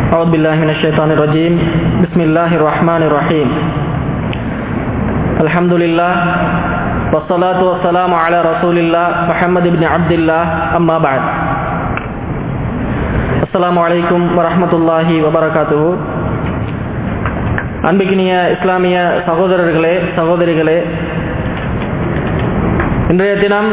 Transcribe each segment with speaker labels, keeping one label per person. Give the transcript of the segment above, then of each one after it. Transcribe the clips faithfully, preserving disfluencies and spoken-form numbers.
Speaker 1: أعوذ بالله من الشيطان الرجيم بسم الله الرحمن الرحيم الحمد لله والصلاة والسلام على رسول الله محمد بن عبد الله أما بعد السلام عليكم ورحمة الله وبركاته அன்பிக்கினிய இஸ்லாமிய சகோதரர்களே சகோதரிகளே, இன்றைய தினம்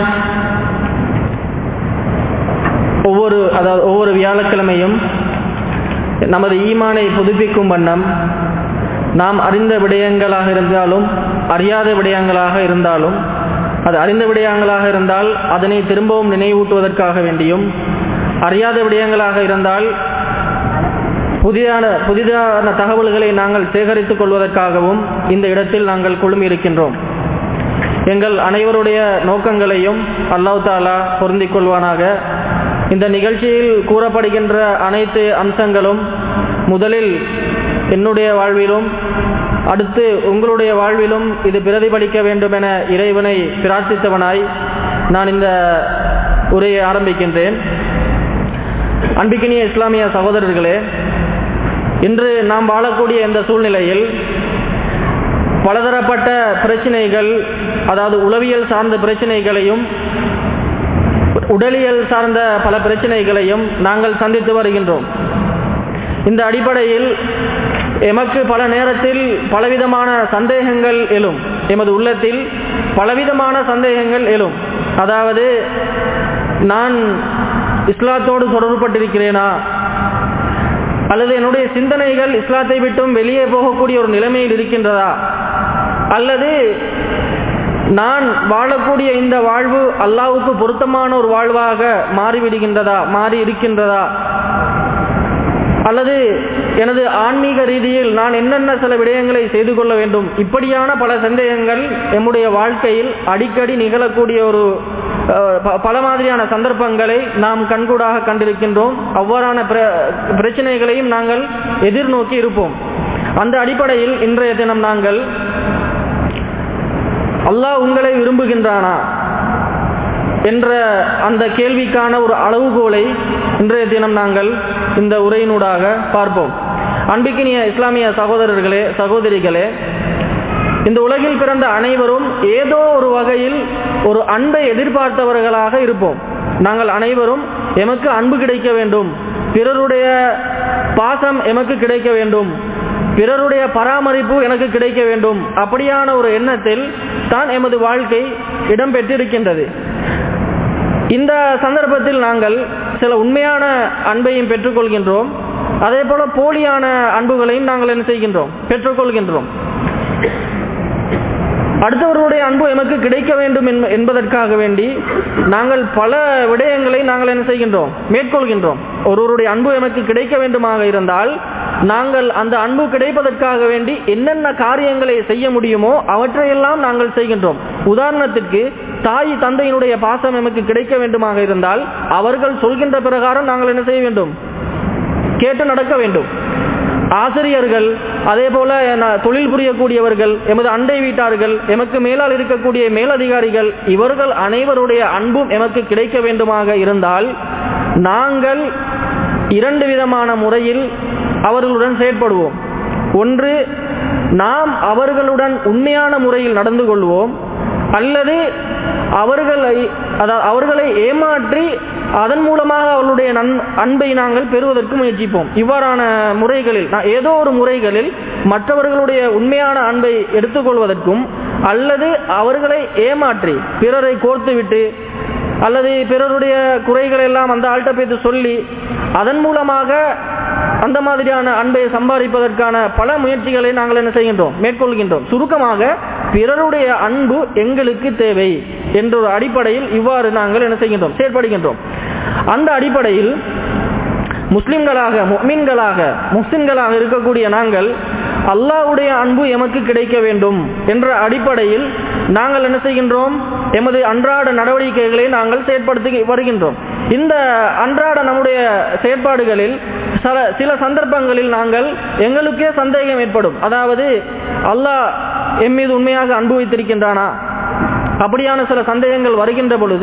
Speaker 1: ஒவ்வொரு அதாவது ஒவ்வொரு வியாழக்கிழமையும் நமது ஈமானை புதுப்பிக்கும் வண்ணம் நாம் அறிந்த விடயங்களாக இருந்தாலும் அறியாத விடயங்களாக இருந்தாலும் அது அறிந்த விடயங்களாக இருந்தால் அதனை திரும்பவும் நினைவூட்டுவதற்காக வேண்டியும், அறியாத விடயங்களாக இருந்தால் புதிதான புதிதான தகவல்களை நாங்கள் சேகரித்துக் கொள்வதற்காகவும் இந்த இடத்தில் நாங்கள் குழுமி இருக்கின்றோம். எங்கள் அனைவருடைய நோக்கங்களையும் அல்லாஹ் தஆலா பொருந்திக் கொள்வானாக. இந்த நிகழ்ச்சியில் கூறப்படுகின்ற அனைத்து அம்சங்களும் முதலில் என்னுடைய வாழ்விலும் அடுத்து உங்களுடைய வாழ்விலும் இது பிரதிபலிக்க வேண்டும் என இறைவனை பிரார்த்தித்தவனாய் நான் இந்த உரையை ஆரம்பிக்கின்றேன். அன்பிக்கினிய இஸ்லாமிய சகோதரர்களே, இன்று நாம் வாழக்கூடிய இந்த சூழ்நிலையில் பலதரப்பட்ட பிரச்சனைகள், அதாவது உளவியல் சார்ந்த பிரச்சனைகளையும் உடலியல் சார்ந்த பல பிரச்சனைகளையும் நாங்கள் சந்தித்து வருகின்றோம். இந்த அடிப்படையில் எமக்கு பல நேரத்தில் பலவிதமான சந்தேகங்கள் எழும். எமது உள்ளத்தில் பலவிதமான சந்தேகங்கள் எழும். அதாவது, நான் இஸ்லாத்தோடு தொடர்புபட்டிருக்கிறேனா, அல்லது என்னுடைய சிந்தனைகள் இஸ்லாத்தை விட்டும் வெளியே போகக்கூடிய ஒரு நிலைமையில் இருக்கின்றதா, அல்லது நான் வாழக்கூடிய இந்த வாழ்வு அல்லாஹ்வுக்கு பொருத்தமான ஒரு வாழ்வாக மாறிவிடுகின்றதா மாறி இருக்கின்றதா, அல்லது எனது ஆன்மீக ரீதியில் நான் என்னென்ன சில விடயங்களை செய்து கொள்ள வேண்டும், இப்படியான பல சந்தேகங்கள் நம்முடைய வாழ்க்கையில் அடிக்கடி நிகழக்கூடிய ஒரு பல மாதிரியான சந்தர்ப்பங்களை நாம் கண்கூடாக கண்டிருக்கின்றோம். அவ்வாறான பிரச்சனைகளையும் நாங்கள் எதிர்நோக்கி இருப்போம். அந்த அடிப்படையில் இன்றைய தினம் நாங்கள் அல்லாஹ் உங்களை விரும்புகின்றானா என்ற அந்த கேள்விக்கான ஒரு அளவுகோலை இன்றைய தினம் நாங்கள் இந்த உரையினூடாக பார்ப்போம். அன்பிக்கினிய இஸ்லாமிய சகோதரர்களே சகோதரிகளே, இந்த உலகில் பிறந்த அனைவரும் ஏதோ ஒரு வகையில் ஒரு அன்பை எதிர்பார்த்தவர்களாக இருப்போம். நாங்கள் அனைவரும் எமக்கு அன்பு கிடைக்க வேண்டும், பிறருடைய பாசம் எமக்கு கிடைக்க வேண்டும், பிறருடைய பராமரிப்பு எனக்கு கிடைக்க வேண்டும், அப்படியான ஒரு எண்ணத்தில் தான் எமது வாழ்க்கை இடம்பெற்றிருக்கின்றது. இந்த சந்தர்ப்பத்தில் நாங்கள் சில உண்மையான அன்பையும் பெற்றுக்கொள்கின்றோம், அதே போல போலியான அன்புகளையும் நாங்கள் என்ன செய்கின்றோம், பெற்றுக்கொள்கின்றோம். அடுத்தவர்களுடைய அன்பு எமக்கு கிடைக்க வேண்டும் என்பதற்காக வேண்டி நாங்கள் பல விடயங்களை நாங்கள் என்ன செய்கின்றோம், மேற்கொள்கின்றோம். ஒருவருடைய அன்பு எமக்கு கிடைக்க வேண்டுமாக இருந்தால் நாங்கள் அந்த அன்பு கிடைப்பதற்காக வேண்டி என்னென்ன காரியங்களை செய்ய முடியுமோ அவற்றையெல்லாம் நாங்கள் செய்கின்றோம். உதாரணத்திற்கு, தாய் தந்தையினுடைய பாசம் எமக்கு கிடைக்க வேண்டுமாக இருந்தால் அவர்கள் சொல்கின்ற பிரகாரம் நாங்கள் என்ன செய்ய வேண்டும், கேட்டு நடக்க வேண்டும். ஆசிரியர்கள், அதே போல தொழில் புரியக்கூடியவர்கள், எமது அண்டை வீட்டார்கள், எமக்கு மேலால் இருக்கக்கூடிய மேலதிகாரிகள், இவர்கள் அனைவருடைய அன்பும் எமக்கு கிடைக்க வேண்டுமாக இருந்தால் நாங்கள் இரண்டு விதமான முறையில் அவர்களுடன் செயற்படுவோம். ஒன்று, நாம் அவர்களுடன் உண்மையான முறையில் நடந்து கொள்வோம், அல்லது அவர்களை அதாவது அவர்களை ஏமாற்றி அதன் மூலமாக அவர்களுடைய அன்பை நாங்கள் பெறுவதற்கு முயற்சிப்போம். இவ்வாறான முறைகளில் ஏதோ ஒரு முறைகளில் மற்றவர்களுடைய உண்மையான அன்பை எடுத்துக்கொள்வதற்கும், அல்லது அவர்களை ஏமாற்றி பிறரை கோர்த்துவிட்டு அல்லது பிறருடைய குறைகள் எல்லாம் அந்த ஆள்கிட்ட பேத்து சொல்லி அதன் மூலமாக அந்த மாதிரியான அன்பை சம்பாதிப்பதற்கான பல முயற்சிகளை நாங்கள் என்ன செய்கின்றோம், மேற்கொள்கின்றோம். சுருக்கமாக, பிறருடைய அன்பு எங்களுக்கு தேவை என்ற ஒரு அடிப்படையில் இவ்வாறு நாங்கள் என்ன செய்கின்றோம், செயற்படுகின்றோம். அந்த அடிப்படையில் முஸ்லிம்களாக முஃமின்களாக முஸ்லிம்களாக இருக்கக்கூடிய நாங்கள் அல்லாஹ்வுடைய அன்பு எமக்கு கிடைக்க வேண்டும் என்ற அடிப்படையில் நாங்கள் என்ன செய்கின்றோம், எமது அன்றாட நடவடிக்கைகளை நாங்கள் செயற்படுத்தி வருகின்றோம். இந்த அன்றாட நம்முடைய செயற்பாடுகளில் சில சில சந்தர்ப்பங்களில் நாங்கள் எங்களுக்கே சந்தேகம் ஏற்படும். அதாவது, அல்லாஹ் எம் மீது உண்மையாக அன்பு வைத்திருக்கின்றானா, அப்படியான சில சந்தேகங்கள் வருகின்ற பொழுது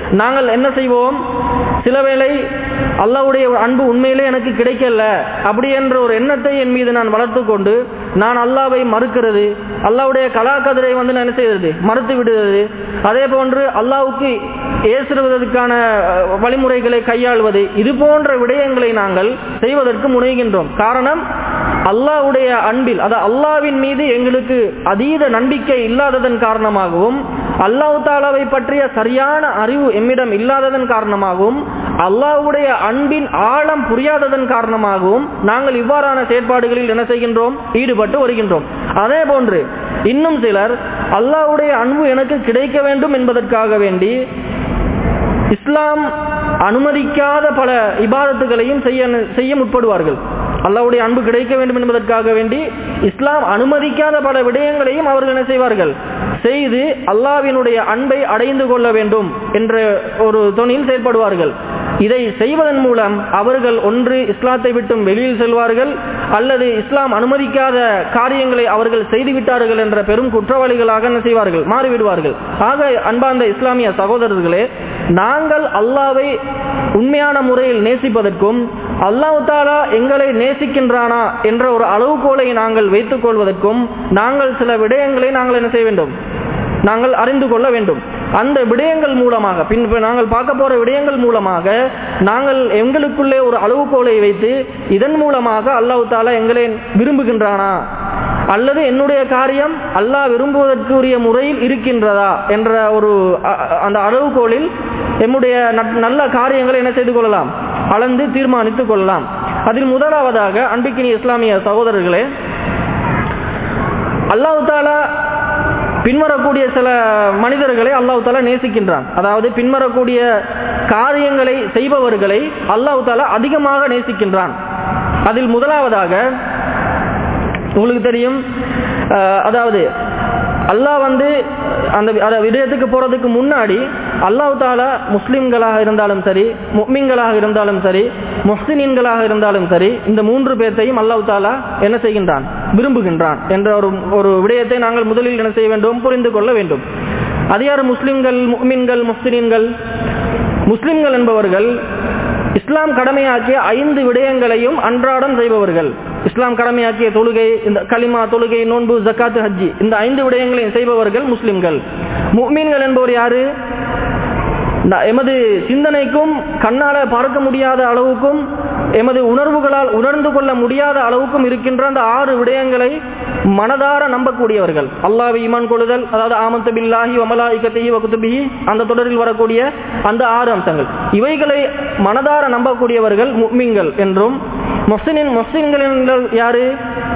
Speaker 1: நாங்கள் என்ன செய்வோம், சில வேளை அல்லாஹ்வுடைய அன்பு உண்மையிலே எனக்கு கிடைக்கல அப்படி என்ற ஒரு எண்ணத்தை என் மீது நான் வளர்த்து கொண்டு நான் அல்லாஹ்வை மறுக்கிறது, அல்லாஹ்வுடைய கலாக்கதிரை வந்து நான் என்ன செய்வது, மறுத்து விடுவது, அதே போன்று அல்லாஹ்வுக்கு ஏசுவதற்கான வழிமுறைகளை கையாள்வது, இது போன்ற விடயங்களை நாங்கள் செய்வதற்கு முனைகின்றோம். காரணம், அல்லாஹ்வுடைய அன்பில், அதாவது அல்லாஹ்வின் மீது எங்களுக்கு அதீத நம்பிக்கை இல்லாததன் காரணமாகவும், அல்லாஹ் தாலாவை பற்றிய சரியான அறிவு எம்மிடம் இல்லாததன் காரணமாகவும், அல்லாஹ்வுடைய அன்பின் ஆழம் புரியாததன் காரணமாகவும் நாங்கள் இவ்வாறான செயற்பாடுகளில் என்ன செய்கின்றோம், ஈடுபட்டு வருகின்றோம். அதே போன்று இன்னும் சிலர் அல்லாஹ்வுடைய அன்பு எனக்கு கிடைக்க வேண்டும் என்பதற்காக வேண்டி இஸ்லாம் அனுமதிக்காத பல இபாதத்துகளையும் செய்ய செய்ய முற்படுவார்கள். அல்லாஹ்வுடைய அன்பு கிடைக்க வேண்டும் என்பதற்காக வேண்டி இஸ்லாம் அனுமதிக்காத பல விடயங்களையும் அவர்கள் என்ன செய்வார்கள், செய்து அல்லாஹ்வினுடைய அன்பை அடைந்து கொள்ள வேண்டும் என்ற ஒரு தொனியில் செயல்படுவார்கள். இதை செய்வதன் மூலம் அவர்கள் ஒன்று இஸ்லாத்தை விட்டும் வெளியில் செல்வார்கள், அல்லது இஸ்லாம் அனுமதிக்காத காரியங்களை அவர்கள் செய்துவிட்டார்கள் என்ற பெரும் குற்றவாளிகளாக என்ன செய்வார்கள், மாறிவிடுவார்கள். ஆக அன்பார்ந்த இஸ்லாமிய சகோதரர்களே, நாங்கள் அல்லாஹ்வை உண்மையான முறையில் நேசிப்பதற்கும் அல்லாஹ் தஆலா எங்களை நேசிக்கின்றானா என்ற ஒரு அளவுகோலை நாங்கள் வைத்துக் கொள்வதற்கும் நாங்கள் சில விடயங்களை நாங்கள் என்ன செய்ய வேண்டும், நாங்கள் அறிந்து கொள்ள வேண்டும். அந்த விடயங்கள் மூலமாக பின் நாங்கள் பார்க்க போற விடயங்கள் மூலமாக நாங்கள் எங்களுக்குள்ளே ஒரு அளவுகோலை வைத்து இதன் மூலமாக அல்லாஹ் தஆலா எங்களை விரும்புகின்றானா அல்லது என்னுடைய காரியம் அல்லாஹ் விரும்புவதற்குரிய முறையில் இருக்கின்றதா என்ற ஒரு அந்த அளவுகோலில் நம்முடைய நல்ல காரியங்களை என்ன செய்து கொள்ளலாம், அளந்து தீர்மானித்துக் கொள்ளலாம். அதில் முதலாவதாக அன்பிக்கினிய இஸ்லாமிய சகோதரர்களே, அல்லாஹ் தஆலா பின்வரக்கூடிய சில மனிதர்களை அல்லாஹ் தஆலா நேசிக்கின்றான். அதாவது பின்வரக்கூடிய காரியங்களை செய்பவர்களை அல்லாஹ் தஆலா அதிகமாக நேசிக்கின்றான். அதில் முதலாவதாக உங்களுக்கு தெரியும், அதாவது அல்லாஹ் வந்து அந்த விடயத்துக்கு போறதுக்கு முன்னாடி அல்லாஹ் தஆலா முஸ்லிம்களாக இருந்தாலும் சரி, முஃமின்களாக இருந்தாலும் சரி, முஹ்சினீன்களாக இருந்தாலும் சரி, இந்த மூன்று பேர்த்தையும் அல்லாஹ் தஆலா என்ன செய்கின்றான், விரும்புகின்றான் என்ற ஒரு ஒரு விடயத்தை நாங்கள் முதலில் என்ன செய்ய வேண்டும், புரிந்து கொள்ள வேண்டும். அது யார்? முஸ்லிம்கள், முஃமின்கள், முஹ்சினீன்கள். முஸ்லிம்கள் என்பவர்கள் இஸ்லாம் கடமையாக்கிய ஐந்து விடயங்களையும் அன்றாடம் செய்பவர்கள். இஸ்லாம் கடமையாக்கிய தொழுகை, இந்த கலிமா, தொழுகை, நோன்பு, ஜக்காத், ஹஜ்ஜி, இந்த ஐந்து விடயங்களையும் செய்பவர்கள் முஸ்லிம்கள். முஃமின்கள் என்பவர் யாரு? எமது சிந்தனைக்கும் கண்ணால பார்க்க முடியாத அளவுக்கும் எமது உணர்வுகளால் உணர்ந்து கொள்ள முடியாத அளவுக்கும் இருக்கின்ற அந்த ஆறு விடயங்களை மனதார நம்பக்கூடியவர்கள். அல்லாஹ்வை ஈமான் கொள்ளுதல், அதாவது ஆமன்து பில்லாஹி வ மலாயிகத்திஹி வ குதுபிஹி, அந்த தொடரில் வரக்கூடிய அந்த ஆறு அம்சங்கள், இவைகளை மனதார நம்பக்கூடியவர்கள் முஃமின்கள் என்றும், முஹ்சினின் முஹ்சின்கள் என்றால் யாரு?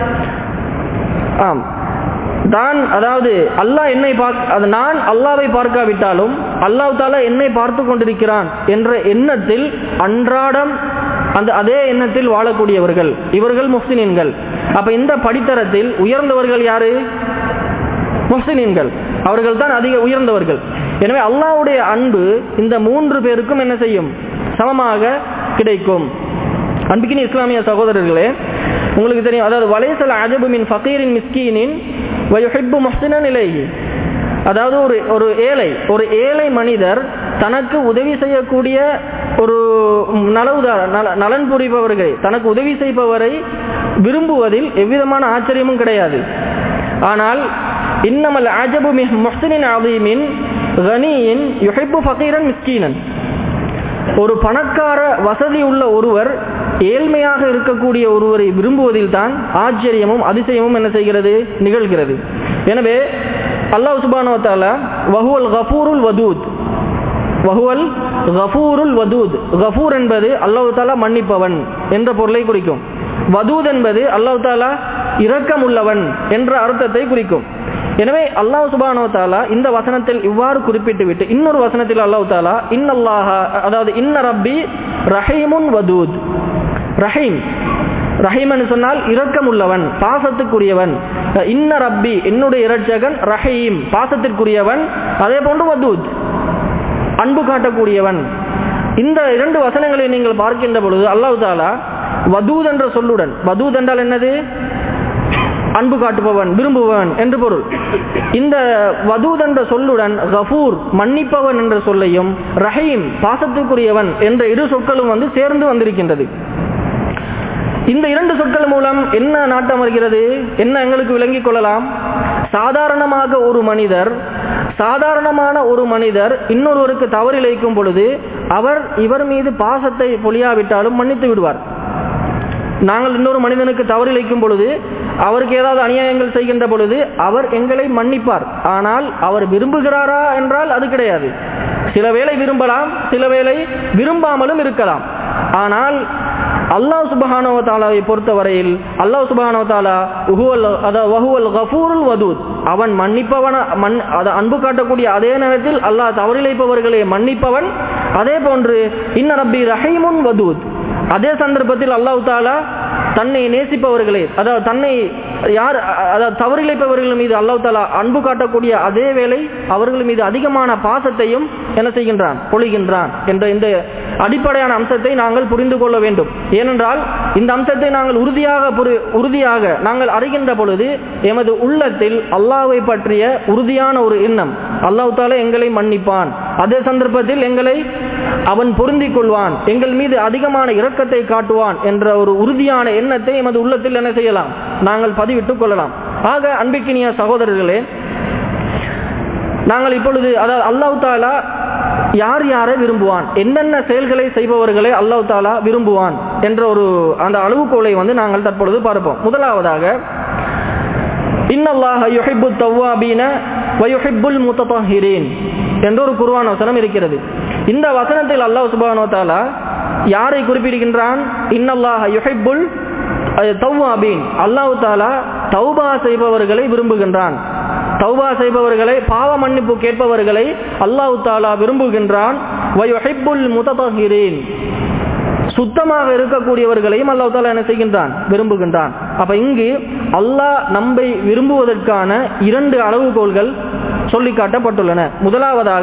Speaker 1: ஆம், தான் அதாவது அல்லாஹ் என்னை பார்க்க, நான் அல்லாஹ்வை பார்க்காவிட்டாலும் அல்லாஹ் தஆலா என்னை பார்த்து கொண்டிருக்கிறான் என்ற எண்ணத்தில் அன்றாடம் அந்த அதே எண்ணத்தில் வாழக்கூடியவர்கள் இவர்கள் முஹ்சினீன்கள். அப்ப இந்த படித்தரத்தில் உயர்ந்தவர்கள் யாரு? முஹ்சினீன்கள். அவர்கள் தான் அதிக உயர்ந்தவர்கள். எனவே அல்லாஹ்வுடைய அன்பு இந்த மூன்று பேருக்கும் என்ன செய்யும், சமமாக கிடைக்கும். அன்பிக்கினி இஸ்லாமிய சகோதரர்களே, உங்களுக்கு தெரியும், அதாவது வலைசல் அஜபு மின் ஃபகீரின் மிஸ்கீனின் வயுஹிப்பு முஹ்சினன் இலைஹி, அதாவது ஒரு ஒரு ஏழை ஒரு ஏழை மனிதர் தனக்கு உதவி செய்யக்கூடிய ஒரு நலவுதார நலன் புரிபவர்களை, தனக்கு உதவி செய்பவரை விரும்புவதில் எவ்விதமான ஆச்சரியமும் கிடையாது. ஆனால் இன்னமல் அஜபு மின் முஹ்சினின் அதீமின் கனியின் யுஹிப்பு ஃபகீரன் மிஸ்கீனன், ஒரு பணக்கார வசதி உள்ள ஒருவர் ஏழ்மையாக இருக்கக்கூடிய ஒருவரை விரும்புவதில் தான் ஆச்சரியமும் அதிசயமும் என்ன செய்கிறது, நிகழ்கிறது. எனவே அல்லாஹ் சுப்ஹானஹு வ தஆலா வஹுவல் கஃபூருல் வதூத், வஹுவல் கஃபூருல் வதூத், கஃபூர் என்பது அல்லாஹ் தஆலா மன்னிப்பவன் என்ற பொருளை குறிக்கும். வதூத் என்பது அல்லாஹ் தஆலா இரக்கமுள்ளவன் என்ற அர்த்தத்தை குறிக்கும். எனவே அல்லாஹ் சுப்ஹானஹு வ தஆலா இந்த வசனத்தில் இவ்வாறு குறிப்பிட்டு விட்டு இன்னொரு வசனத்தில் அல்லாஹ் தஆலா இன்னல்லாஹ, அதாவது இன்ன ரப்பி ரஹீமுன் வதூத், ரஹீம், ரஹீம் என்று சொன்னால் இரக்கமுள்ளவன், பாசத்துக்குரியவன். இன்ன ரப்பி, என்னுடைய இரட்சகன், ரஹீம், பாசத்திற்குரியவன், அதே போன்று வதூத், அன்பு காட்டக்கூடியவன். இந்த இரண்டு வசனங்களை நீங்கள் பார்க்கின்ற பொழுது அல்லாஹ் தஆலா வதூத் என்ற சொல்லுடன், வதூத் என்றால் என்னது? அன்பு காட்டுபவன், விரும்புபவன் என்று பொருள். இந்த வதூத் என்ற சொல்லுடன் கஃபூர் மன்னிப்பவன் என்ற சொல்லையும் ரஹீம் பாசத்துக்குரியவன் என்ற இரு சொற்களும் வந்து சேர்ந்து வந்திருக்கின்றது. இந்த இரண்டு சொற்கள் மூலம் என்ன நாட்டம் வருகிறது, என்ன எங்களுக்கு விளங்கிக் கொள்ளலாம்? சாதாரணமாக ஒரு மனிதர் சாதாரணமான ஒரு மனிதர் இன்னொருவருக்கு தவறிழைக்கும் பொழுது அவர் இவர் மீது பாசத்தை பொழியாவிட்டாலும் மன்னித்து விடுவார். நாங்கள் இன்னொரு மனிதனுக்கு தவறிழைக்கும் பொழுது, அவருக்கு ஏதாவது அநியாயங்கள் செய்கின்ற பொழுது அவர் எங்களை மன்னிப்பார். ஆனால் அவர் விரும்புகிறாரா என்றால் அது கிடையாது. சில வேளை விரும்பலாம், சில வேளை விரும்பாமலும் இருக்கலாம். ஆனால் அல்லாஹ் சுப்ஹானஹு வ தஆலாவை பொறுத்தவரையில் அல்லாஹ் சுப்ஹானஹு வ தஆலா வஹுவல் கஃபூருல் வதூத், அவன் மன்னிப்பவன், அன்பு காட்டக்கூடிய அதே நேரத்தில் அல்லாஹ் தவறிழைப்பவர்களை மன்னிப்பவன். அதே போன்று இன்ன ரப்பி ரஹீமுன் வதூத், அதே சந்தர்ப்பத்தில் அல்லாஹ் தஆலா தன்னை நேசிப்பவர்களே, அதாவது தன்னை யார் அதாவது தவறிழைப்பவர்கள் மீது அல்லாஹ் தஆலா அன்பு காட்டக்கூடிய அதே வேளை அவர்கள் மீது அதிகமான பாசத்தையும் என்ன செய்கின்றான், பொழிகின்றான் என்ற இந்த அடிப்படையான அம்சத்தை நாங்கள் புரிந்து கொள்ள வேண்டும். ஏனென்றால் இந்த அம்சத்தை நாங்கள் உறுதியாக உறுதியாக நாங்கள் அறிகின்ற பொழுது எமது உள்ளத்தில் அல்லாஹ்வை பற்றிய உறுதியான ஒரு எண்ணம், அல்லாஹ் தஆலா எங்களை மன்னிப்பான், அதே சந்தர்ப்பத்தில் எங்களை அவன் பொருந்திக் கொள்வான், எங்கள் மீது அதிகமான இரக்கத்தை காட்டுவான் என்ற ஒரு உறுதியான எண்ணத்தை எமது உள்ளத்தில் என்ன செய்யலாம், நாங்கள் பதிவிட்டுக் கொள்ளலாம். ஆக அன்பிற்கினிய சகோதரர்களே, நாங்கள் இப்பொழுது அதாவது அல்லாஹ் தஆலா யார் யாரை விரும்புவான், என்னென்ன செயல்களை செய்பவர்களை அல்லாஹ் தஆலா விரும்புவான் என்ற ஒரு அந்த அளவுகோலை வந்து நாங்கள் தற்பொழுது பார்ப்போம். முதலாவதாக இன்னல்லாஹ யுஹிப்புத் தவ்வாபீன வ யுஹிப்புல் முத்ததஹிரீன் என்ற ஒரு குர்ஆன் வசனம் இருக்கிறது. இந்த வசனத்தில் அல்லாஹ் சுப்ஹானஹு வ தஆலா யாரை குறிப்பிடுகின்றான்? இன்னல்லாஹ யுஹிப்புல் தவ்வாபீன், அல்லாஹ் தஆலா தௌபா செய்பவர்களை விரும்புகின்றான். தௌபா செய்பவர்களை, பாவ மன்னிப்பு கேட்பவர்களை அல்லாஹ் தஆலா விரும்புகின்றான். வ யுஹிப்புல் முத்ததஹிரீன், சுத்தமாக இருக்கக்கூடியவர்களையும் அல்லாஹ் தஆலா என்ன செய்கின்றான், விரும்புகின்றான். அப்ப இங்கு அல்லாஹ் நம்மை விரும்புவதற்கான இரண்டு அளவுகோல்கள் சொல்லி காட்டப்பட்டுள்ளன. முதலாவதாக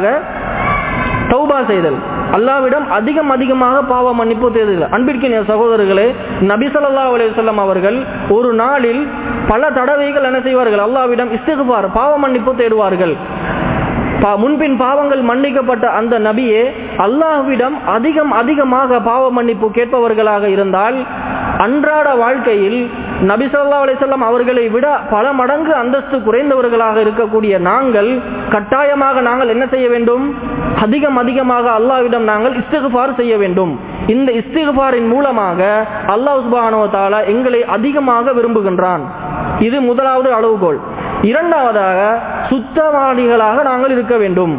Speaker 1: தௌபா செய்தல், அல்லாஹ்விடம் அதிகம் அதிகமாக பாவ மன்னிப்பு தேடுதல். அன்பிற்கினிய சகோதரர்களே, நபி ஸல்லல்லாஹு அலைஹி வஸல்லம் அவர்கள் ஒரு நாளில் பல தடவைகள் என்ன செய்வார்கள், அல்லாஹ்விடம் இஸ்திக்பார், பாவ மன்னிப்பு தேடுவார்கள். முன்பின் பாவங்கள் மன்னிக்கப்பட்ட அந்த நபியே அல்லாஹ்விடம் அதிகம் அதிகமாக பாவ மன்னிப்பு கேட்பவர்களாக இருந்தால், அன்றாட வாழ்க்கையில் நபி ஸல்லல்லாஹு அலைஹி வஸல்லம் அவர்களை விட பல மடங்கு அந்தஸ்து குறைந்தவர்களாக இருக்கக்கூடிய நாங்கள் கட்டாயமாக நாங்கள் என்ன செய்ய வேண்டும், அதிகம் அதிகமாக அல்லாஹ்விடம் நாங்கள் இஸ்திக்பார் செய்ய வேண்டும். இந்த இஸ்திக்பாரின் மூலமாக அல்லாஹ் சுப்ஹானஹு வ தஆலா எங்களை அதிகமாக விரும்புகின்றான். இது முதலாவது அளவுகோல். இரண்டாவதாக சுத்தவாளிகளாக நாங்கள் இருக்க வேண்டும்.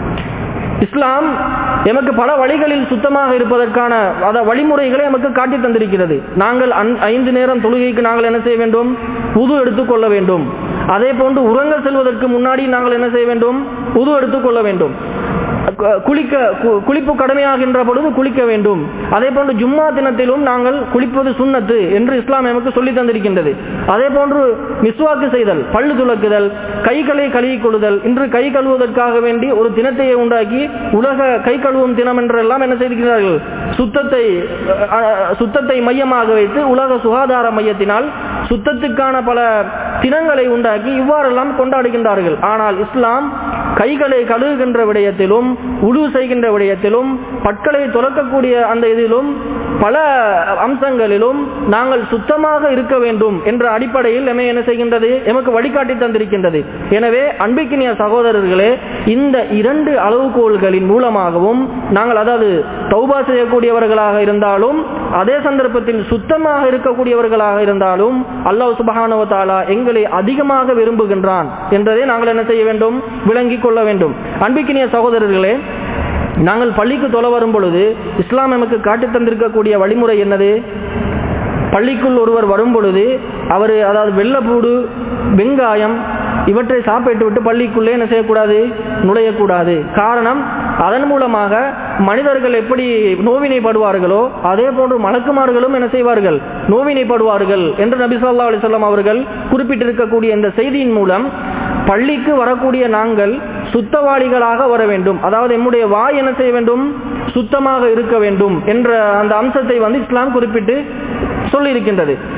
Speaker 1: இஸ்லாம் எமக்கு பல வழிகளில் சுத்தமாக இருப்பதற்கான அத வழிமுறைகளை நமக்கு காட்டி தந்திருக்கிறது. நாங்கள் ஐந்து நேரம் தொழுகைக்கு நாங்கள் என்ன செய்ய வேண்டும், உது எடுத்துக்கொள்ள வேண்டும். அதே போன்று உறங்க செல்வதற்கு முன்னாடி நாங்கள் என்ன செய்ய வேண்டும், உது எடுத்துக்கொள்ள வேண்டும். குளிக்க குளிப்பு கடமையாகின்ற பொழுது குளிக்க வேண்டும். அதே போன்று ஜும்மா தினத்திலும் நாங்கள் குளிப்பது சுன்னத்து என்று இஸ்லாம் நமக்கு சொல்லி தந்திருக்கின்றது. அதே போன்று மிஸ்வாக்கு செய்தல், பல்லு துலக்குதல், கைகளை கழுவிக் கொள்ளுதல். இன்று கை கழுவுவதற்காக வேண்டி ஒரு தினத்தை உண்டாக்கி உலக கை கழுவும் தினம் என்றெல்லாம் என்ன செய்திருக்கிறார்கள், சுத்தத்தை சுத்தத்தை மையமாக வைத்து உலக சுகாதார மையத்தினால் சுத்தத்துக்கான பல தினங்களை உண்டாக்கி இவ்வாறெல்லாம் கொண்டாடுகின்றார்கள். ஆனால் இஸ்லாம் கைகளை கழுவுகின்ற விடயத்திலும் உடு செய்கின்ற விடயத்திலும் பற்களை துலக்கக்கூடிய அந்த இதிலும் பல அம்சங்களிலும் நாங்கள் சுத்தமாக இருக்க வேண்டும் என்ற அடிப்படையில் எமை என்ன செய்கின்றது, எமக்கு வழிகாட்டி தந்திருக்கின்றது. எனவே அன்பிற்கினிய சகோதரர்களே, இந்த இரண்டு அளவுகோல்களின் மூலமாகவும் நாங்கள் அதாவது தௌபா செய்யக்கூடியவர்களாக இருந்தாலும் அதே சந்தர்ப்பத்தில் சுத்தமாக இருக்கக்கூடியவர்களாக இருந்தாலும் அல்லாஹ் சுப்ஹானஹு வ தஆலா எங்களை அதிகமாக விரும்புகின்றான் என்றதை நாங்கள் என்ன செய்ய வேண்டும், விளங்கிக் கொள்ள வேண்டும். அன்பிற்கினிய சகோதரர்களே, நாங்கள் பள்ளிக்கு தொழ வரும் பொழுது இஸ்லாம் நமக்கு காட்டி தந்திருக்கக்கூடிய வழிமுறை என்னது? பள்ளிக்குள் ஒருவர் வரும் பொழுது அவர் அதாவது வெள்ளப்பூடு, வெங்காயம் இவற்றை சாப்பிட்டு விட்டு பள்ளிக்குள்ளே என்ன செய்யக்கூடாது, நுழையக்கூடாது. காரணம், அதன் மூலமாக மனிதர்கள் எப்படி நோவினைப்படுவார்களோ அதே போன்று மலக்குமார்களும் என்ன செய்வார்கள், நோவினைப்படுவார்கள் என்று நபி ஸல்லல்லாஹு அலைஹி வஸல்லம் அவர்கள் குறிப்பிட்டிருக்கக்கூடிய இந்த செய்தியின் மூலம் பள்ளிக்கு வரக்கூடிய நாங்கள் சுத்தவாளிகளாக வர வேண்டும். அதாவது நம்முடைய வாய் என்ன செய்ய வேண்டும், சுத்தமாக இருக்க வேண்டும் என்ற அந்த அம்சத்தை வந்து இஸ்லாம் குறிப்பிட்டு சொல்லி இருக்கின்றது.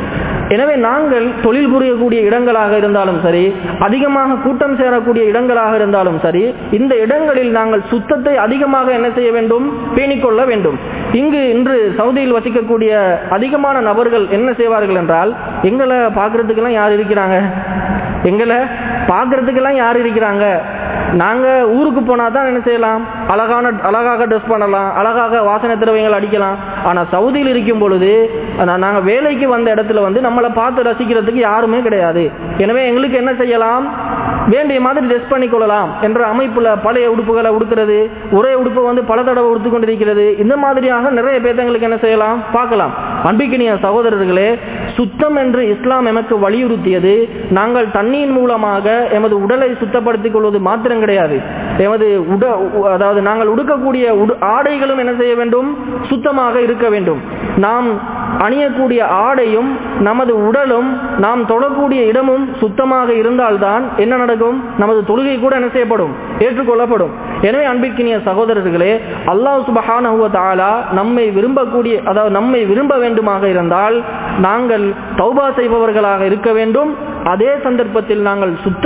Speaker 1: எனவே நாங்கள் தொழில் புரியக்கூடிய இடங்களாக இருந்தாலும் சரி, அதிகமாக கூட்டம் சேரக்கூடிய இடங்களாக இருந்தாலும் சரி, இந்த இடங்களில் நாங்கள் சுத்தத்தை அதிகமாக என்ன செய்ய வேண்டும், பேணிக்கொள்ள வேண்டும். இங்கு இன்று சவுதியில் வசிக்கக்கூடிய அதிகமான நபர்கள் என்ன செய்வார்கள் என்றால், எங்களை பார்க்கறதுக்கெல்லாம் யார் இருக்கிறாங்க, எங்களை பார்க்கறதுக்கெல்லாம் யார் இருக்கிறாங்க, நாங்கள் ஊருக்கு போனால் தான் என்ன செய்யலாம், அழகான அழகாக ட்ரெஸ் பண்ணலாம், அழகாக வாசனை திரவியங்கள் அடிக்கலாம். ஆனால் சவுதியில் இருக்கும் பொழுது நாங்கள் வேலைக்கு வந்த இடத்துல வந்து நம்மளை பார்த்து ரசிக்கிறதுக்கு யாருமே கிடையாது. எனவே எங்களுக்கு என்ன செய்யலாம், வேண்டிய மாதிரி ட்ரெஸ் பண்ணிக்கொள்ளலாம் என்ற அமைப்புல பழைய உடுப்புகளை உடுக்கிறது, ஒரே உடுப்பை வந்து பல தடவை உடுத்து கொண்டிருக்கிறது, இந்த மாதிரியாக நிறைய பேத்தங்களுக்கு என்ன செய்யலாம், பார்க்கலாம். அன்பிக்கினிய சகோதரர்களே, சுத்தம் என்று இஸ்லாம் எமக்கு வலியுறுத்தியது நாங்கள் தண்ணீர் மூலமாக எமது உடலை சுத்தப்படுத்திக் கொள்வது மாத்திரம் கிடையாது. எமது உட அதாவது நாங்கள் உடுக்கக்கூடிய ஆடைகளும் என்ன செய்ய வேண்டும், சுத்தமாக இருக்க வேண்டும். நாம் அணியக்கூடிய ஆடையும் நமது உடலும் நாம் தொழக்கூடிய இடமும் சுத்தமாக இருந்தால்தான் என்ன நடக்கும், நமது தொழுகை கூட என்ன செய்யப்படும், ஏற்றுக்கொள்ளப்படும். எனவே அன்பிற்கினிய சகோதரர்களே, அல்லாஹ் சுப்ஹானஹு வ தஆலா நம்மை விரும்பக்கூடிய அதாவது நம்மை விரும்ப வேண்டுமாக இருந்தால் நாங்கள் தௌபா செய்பவர்களாக இருக்க வேண்டும். அதே சந்தர்ப்பத்தில் நாங்கள் சுத்த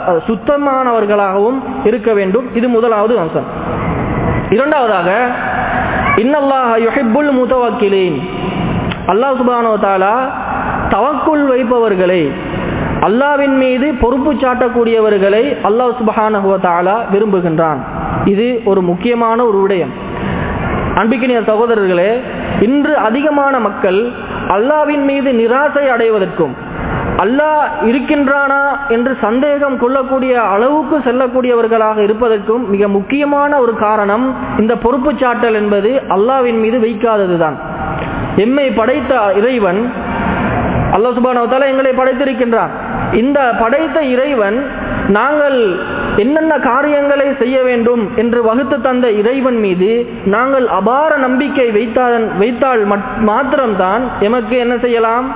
Speaker 1: சுத்தமானவர்களாகவும் இருக்க வேண்டும். இது முதலாவது அம்சம். இரண்டாவதாக, இன்னல்லாஹ யுஹிப்புல் முதவக்கிலீன், அல்லாஹ் சுப்ஹானஹு வ தஆலா தவக்குல் வைப்பவர்களை, அல்லாஹ்வின் மீது பொறுப்பு சாட்டக்கூடியவர்களை அல்லாஹ் சுப்ஹானஹு வ தஆலா விரும்புகின்றான். இது ஒரு முக்கியமான ஒரு விடயம். அன்பிக்கினிய சகோதரர்களே, இன்று அதிகமான மக்கள் அல்லாஹ்வின் மீது நிராசை அடைவதற்கும் அல்லாஹ் இருக்கின்றானா என்று சந்தேகம் கொள்ளக்கூடிய அளவுக்கு செல்லக்கூடியவர்களாக இருப்பதற்கும் மிக முக்கியமான ஒரு காரணம் இந்த பொறுப்பு சாட்டல் என்பது அல்லாஹ்வின் மீது வைக்காததுதான். எம்மை படைத்த இறைவன் அல்லாஹ் சுப்ஹானஹு வ தஆலா எங்களை படைத்திருக்கின்றான். இந்த படைத்த இறைவன் நாங்கள் என்னென்ன காரியங்களை செய்ய வேண்டும் என்று வகுத்து தந்த இறைவன் மீது நாங்கள் அபார நம்பிக்கை வைத்தால் வைத்தால் மாத்திரம்தான் எமக்கு என்ன செய்யலாம்,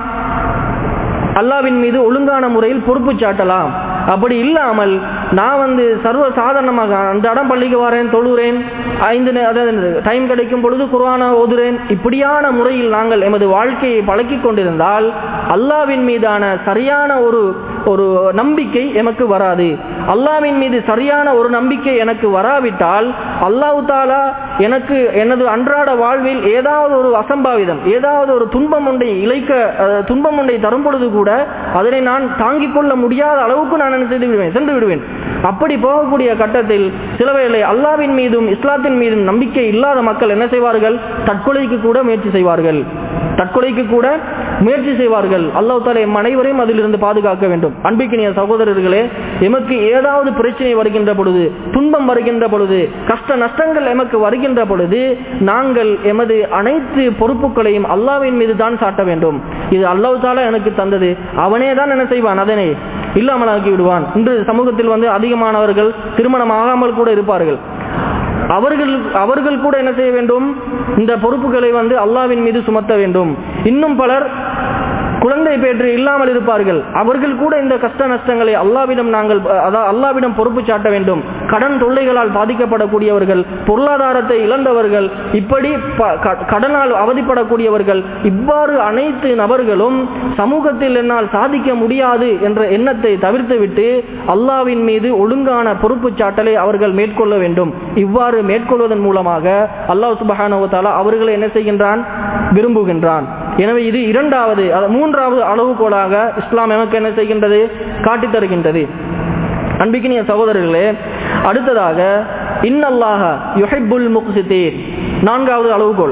Speaker 1: அல்லாஹ்வின் மீது ஒழுங்கான முறையில் பொறுப்பு சாட்டலாம். அப்படி இல்லாமல் நான் வந்து சர்வ சாதாரணமாக அந்த இடம் பள்ளிக்கு வரேன், தொழுகிறேன், ஐந்து டைம் கிடைக்கும் பொழுது குர்ஆனை ஓதுறேன், இப்படியான முறையில் நாங்கள் எமது வாழ்க்கையை பழக்கி கொண்டிருந்தால் அல்லாஹ்வின் மீதான சரியான ஒரு ஒரு நம்பிக்கை எமக்கு வராது. அல்லாஹ்வின் மீது சரியான ஒரு நம்பிக்கை எனக்கு வராவிட்டால் அல்லாஹ் தஆலா எனக்கு எனது அன்றாட வாழ்வில் ஏதாவது ஒரு அசம்பாவிதம், ஏதாவது ஒரு துன்பம் ஒன்றை இழைக்க துன்பம் ஒன்றை தரும் பொழுது கூட அதனை நான் தாங்கிக் கொள்ள முடியாத அளவுக்கு நான் என்ன செய்து விடுவேன், சென்று விடுவேன். அப்படி போகக்கூடிய கட்டத்தில் சில வேளை அல்லாஹ்வின் மீதும் இஸ்லாத்தின் மீதும் நம்பிக்கை இல்லாத மக்கள் என்ன செய்வார்கள், தற்கொலைக்கு கூட முயற்சி செய்வார்கள் தற்கொலைக்கு கூட முயற்சி செய்வார்கள். அல்லாஹ் தஆலா எம் அனைவரையும் அதிலிருந்து பாதுகாக்க வேண்டும். அன்பிக்கினிய சகோதரர்களே, எமக்கு ஏதாவது பிரச்சனை வருகின்ற பொழுது, துன்பம் வருகின்ற பொழுது, கஷ்ட நஷ்டங்கள் எமக்கு வருகின்ற பொழுது நாங்கள் எமது அனைத்து பொறுப்புகளையும் அல்லாஹ்வின் மீது தான் சாட்ட வேண்டும். இது அல்லாஹ் தஆலா எனக்கு தந்தது, அவனே தான் என்ன செய்வான், அதனை இல்லாமலாக்கி விடுவான். இன்று சமூகத்தில் வந்து அதிகமானவர்கள் திருமணம் ஆகாமல் கூட இருப்பார்கள். அவர்கள் அவர்கள் கூட என்ன செய்ய வேண்டும், இந்த பொறுப்புகளை வந்து அல்லாஹ்வின் மீது சுமத்த வேண்டும். இன்னும் பலர் குழந்தை பேற்று இல்லாமல் இருப்பார்கள். அவர்கள் கூட இந்த கஷ்ட நஷ்டங்களை அல்லாஹ்விடம் நாங்கள் அதாவது அல்லாஹ்விடம் பொறுப்பு சாட்ட வேண்டும். கடன் தொல்லைகளால் பாதிக்கப்படக்கூடியவர்கள், பொருளாதாரத்தை இழந்தவர்கள், இப்படி கடனால் அவதிப்படக்கூடியவர்கள், இவ்வாறு அனைத்து நபர்களும் சமூகத்தில் என்னால் சாதிக்க முடியாது என்ற எண்ணத்தை தவிர்த்துவிட்டு அல்லாஹ்வின் மீது ஒழுங்கான பொறுப்பு சாட்டலை அவர்கள் மேற்கொள்ள வேண்டும். இவ்வாறு மேற்கொள்வதன் மூலமாக அல்லாஹ் சுப்ஹானஹு வ தஆலா அவர்களை என்ன செய்கின்றான், விரும்புகின்றான். எனவே இது இரண்டாவது மூன்றாவது அளவுகோலாக இஸ்லாம் எமக்கு என்ன செய்கின்றது, காட்டித் தருகின்றது. அன்பிக்கினிய சகோதரர்களே, அடுத்ததாக இன்னல்லாஹ யுஹிப்புல் முக்ஸிதீன், நான்காவது அளவுகோல்.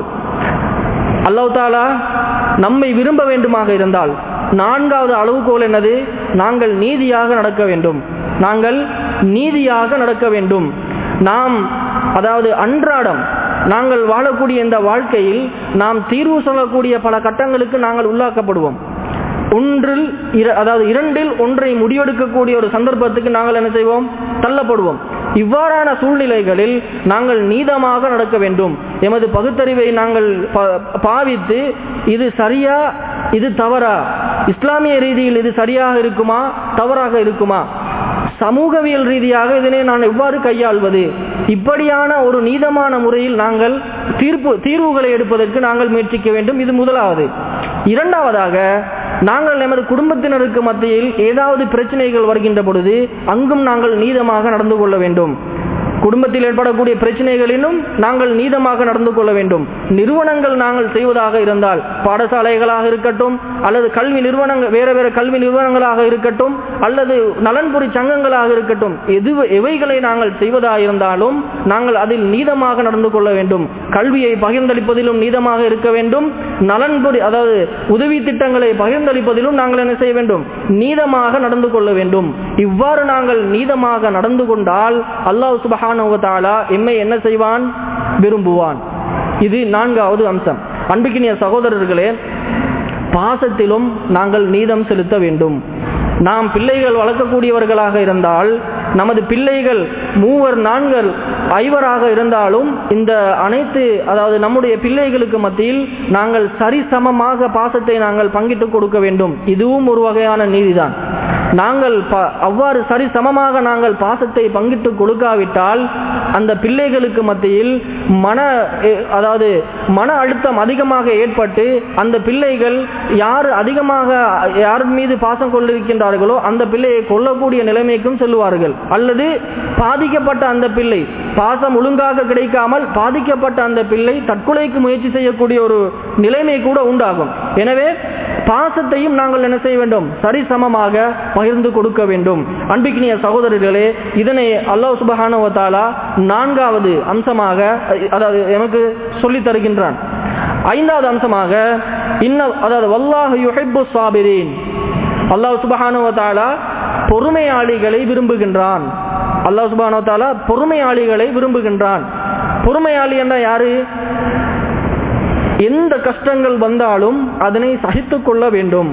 Speaker 1: அல்லாஹ் தஆலா நம்மை விரும்ப வேண்டுமாக இருந்தால் நான்காவது அளவுகோல் என்னது, நாங்கள் நீதியாக நடக்க வேண்டும். நாங்கள் நீதியாக நடக்க வேண்டும். நாம் அதாவது அன்றாடம் நாங்கள் வாழக்கூடிய இந்த வாழ்க்கையில் நாம் தீர்வு சொல்லக்கூடிய பல கட்டங்களுக்கு நாங்கள் உள்ளாக்கப்படுவோம். ஒன்றில் அதாவது இரண்டில் ஒன்றை முடிவெடுக்கக்கூடிய ஒரு சந்தர்ப்பத்துக்கு நாங்கள் என்ன செய்வோம், தள்ளப்படுவோம். இவ்வாறான சூழ்நிலைகளில் நாங்கள் நீதமாக நடக்க வேண்டும். எமது பகுத்தறிவை நாங்கள் பாவித்து இது சரியா இது தவறா, இஸ்லாமிய ரீதியில் இது சரியாக இருக்குமா தவறாக இருக்குமா, சமூகவியல் ரீதியாக இதனை நான் எவ்வாறு கையாள்வது, இப்படியான ஒரு நீதமான முறையில் நாங்கள் தீர்ப்பு தீர்வுகளை எடுப்பதற்கு நாங்கள் முயற்சிக்க வேண்டும். இது முதலாவது. இரண்டாவதாக நாங்கள் எமது குடும்பத்தினருக்கு மத்தியில் ஏதாவது பிரச்சனைகள் வருகின்ற பொழுது அங்கும் நாங்கள் நீதமாக நடந்து கொள்ள வேண்டும். குடும்பத்தில் ஏற்படக்கூடிய பிரச்சனைகளிலும் நாங்கள் நீதமாக நடந்து கொள்ள வேண்டும். நிறுவனங்கள் நாங்கள் செய்வதாக இருந்தால், பாடசாலைகளாக இருக்கட்டும், அல்லது கல்வி நிறுவனங்கள், வேற வேற கல்வி நிறுவனங்களாக இருக்கட்டும், அல்லது நலன்புரி சங்கங்களாக இருக்கட்டும், எது எவைகளை நாங்கள் செய்வதாக இருந்தாலும் நாங்கள் அதில் நீதமாக நடந்து கொள்ள வேண்டும். கல்வியை பகிர்ந்தளிப்பதிலும் நீதமாக இருக்க வேண்டும். நலன்புரி அதாவது உதவி திட்டங்களை பகிர்ந்தளிப்பதிலும் நாங்கள் என்ன செய்ய வேண்டும்? நீதமாக நடந்து கொள்ள வேண்டும். இவ்வாறு நாங்கள் நீதமாக நடந்து கொண்டால் அல்லாஹ் சுப்ஹானஹு வ தஆலா எம்மை என்ன செய்வான்? விரும்புவான். இது நான்காவது அம்சம். அன்புக்கினிய சகோதரர்களே, பாசத்திலும் நாங்கள் நீதம் செலுத்த வேண்டும். நாம் பிள்ளைகள் வளர்க்கக்கூடியவர்களாக இருந்தால், நமது பிள்ளைகள் மூவர் நான்கள் ஐவராக இருந்தாலும் இந்த அனைத்து அதாவது நம்முடைய பிள்ளைகளுக்கு மத்தியில் நாங்கள் சரிசமமாக பாசத்தை நாங்கள் பங்கிட்டு கொடுக்க வேண்டும். இதுவும் ஒரு வகையான நீதிதான். நாங்கள் அவ்வாறு சரி சமமாக நாங்கள் பாசத்தை பங்கிட்டு கொடுக்காவிட்டால் அந்த பிள்ளைகளுக்கு மத்தியில் மன அதாவது மன அழுத்தம் அதிகமாக ஏற்பட்டு அந்த பிள்ளைகள் யார் அதிகமாக யார் மீது பாசம் கொண்டிருக்கின்றார்களோ அந்த பிள்ளையை கொல்லக்கூடிய நிலைமைக்கும் செல்வார்கள். அல்லது பாதிக்கப்பட்ட அந்த பிள்ளை பாசம் ஒழுங்காக கிடைக்காமல் பாதிக்கப்பட்ட அந்த பிள்ளை தற்கொலைக்கு முயற்சி செய்யக்கூடிய ஒரு நிலைமை கூட உண்டாகும். எனவே பாசத்தையும் நாங்கள் என்ன செய்ய வேண்டும்? சரிசமமாக பகிர்ந்து கொடுக்க வேண்டும். அன்பிக்கினிய சகோதரர்களே, இதனை அல்லாஹ் சுப்ஹானஹு வ தஆலா நான்காவது அம்சமாக அதாவது எனக்கு சொல்லி தருகின்றான். ஐந்தாவது அம்சமாக இன்ன அதாவது வல்லாஹு யுஹிப்பு ஸாபிரீன், அல்லாஹ் சுப்ஹானஹு வ தஆலா பொறுமையாளிகளை விரும்புகின்றான். அல்லாஹ் சுப்ஹானஹு வ தஆலா பொறுமையாளிகளை விரும்புகின்றான். பொறுமையாளி என்ற யாரு? எந்த கஷ்டங்கள் வந்தாலும் அதனை சகித்துக் கொள்ள வேண்டும்.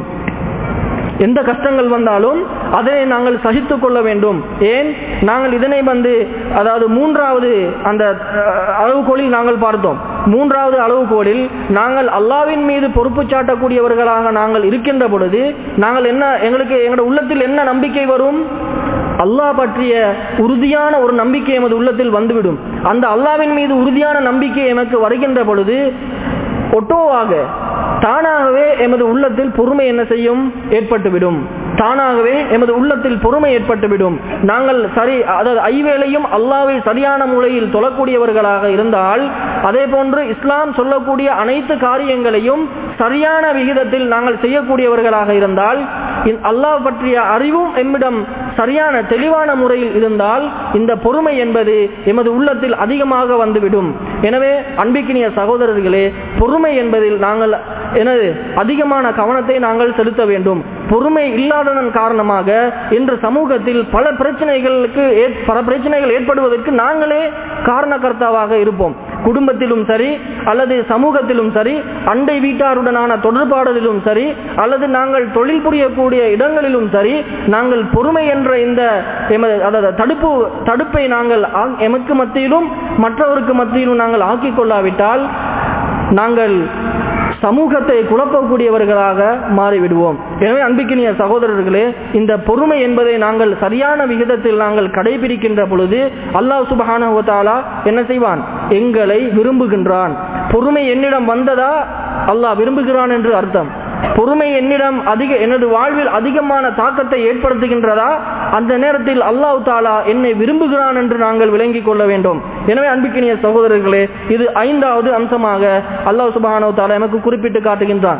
Speaker 1: எந்த கஷ்டங்கள் வந்தாலும் அதனை நாங்கள் சகித்துக் கொள்ள வேண்டும். ஏன் நாங்கள் இதனை வந்து அதாவது மூன்றாவது அந்த அளவுகோலில் நாங்கள் பார்த்தோம். மூன்றாவது அளவுகோலில் நாங்கள் அல்லாஹ்வின் மீது பொறுப்பு சாட்டக்கூடியவர்களாக நாங்கள் இருக்கின்ற பொழுது நாங்கள் என்ன எங்களுக்கு எங்களுடைய உள்ளத்தில் என்ன நம்பிக்கை வரும்? அல்லாஹ் பற்றிய உறுதியான ஒரு நம்பிக்கை எமது உள்ளத்தில் வந்துவிடும். அந்த அல்லாஹ்வின் மீது உறுதியான நம்பிக்கை எமக்கு வருகின்ற பொழுது ஒட்டோவாக தானாகவே எமது உள்ளத்தில் பொறுமை என்ன செய்யும்? ஏற்பட்டுவிடும். தானாகவே எமது உள்ளத்தில் பொறுமை ஏற்பட்டுவிடும். நாங்கள் சரி அதாவது ஐவேளையும் அல்லாஹ்வை சரியான முறையில் தொழக்கூடியவர்களாக இருந்தால், அதே போன்று இஸ்லாம் சொல்லக்கூடிய அனைத்து காரியங்களையும் சரியான விகிதத்தில் நாங்கள் செய்யக்கூடியவர்களாக இருந்தால், அல்லாஹ் பற்றிய அறிவும் எம்மிடம் சரியான தெளிவான முறையில் இருந்தால் இந்த பொறுமை என்பது எமது உள்ளத்தில் அதிகமாக வந்துவிடும். எனவே அன்பிக்கினிய சகோதரர்களே, பொறுமை என்பதில் நாங்கள் எனது அதிகமான கவனத்தை நாங்கள் செலுத்த வேண்டும். பொறுமை இல்லாததன் காரணமாக இன்று சமூகத்தில் பல பிரச்சனைகளுக்கு பல பிரச்சனைகள் ஏற்படுவதற்கு நாங்களே காரணகர்த்தாவாக இருப்போம். குடும்பத்திலும் சரி, அல்லது சமூகத்திலும் சரி, அண்டை வீட்டாருடனான தொடர்பாடலிலும் சரி, அல்லது நாங்கள் தொழில் புரியக்கூடிய இடங்களிலும் சரி, நாங்கள் பொறுமை என்ற இந்த அதாவது தடுப்பு தடுப்பை நாங்கள் எமக்கு மத்தியிலும் மற்றவருக்கு மத்தியிலும் நாங்கள் ஆக்கிக் கொள்ளாவிட்டால் நாங்கள் சமூகத்தை குழப்பக்கூடியவர்களாக மாறிவிடுவோம். எனவே அன்பிக்கினிய சகோதரர்களே, இந்த பொறுமை என்பதை நாங்கள் சரியான விகிதத்தில் நாங்கள் கடைபிடிக்கின்ற பொழுது அல்லாஹ் சுப்ஹானஹு வ தஆலா என்ன செய்வான்? எங்களை விரும்புகின்றான். பொறுமை என்னிடம் வந்ததா அல்லாஹ் விரும்புகிறான் என்று அர்த்தம். பொறுமை என்னிடம் அதிக எனது வாழ்வில் அதிகமான தாக்கத்தை ஏற்படுத்துகின்றதா, அந்த நேரத்தில் அல்லாஹ் தஆலா என்னை விரும்புகிறான் என்று நாங்கள் விளங்கிக் கொள்ள வேண்டும். எனவே அன்பிக்கினிய சகோதரர்களே, இது ஐந்தாவது அம்சமாக அல்லாஹ் சுப்ஹானஹு வ தஆலா நமக்கு குறிப்பிட்டு காட்டுகின்றான்.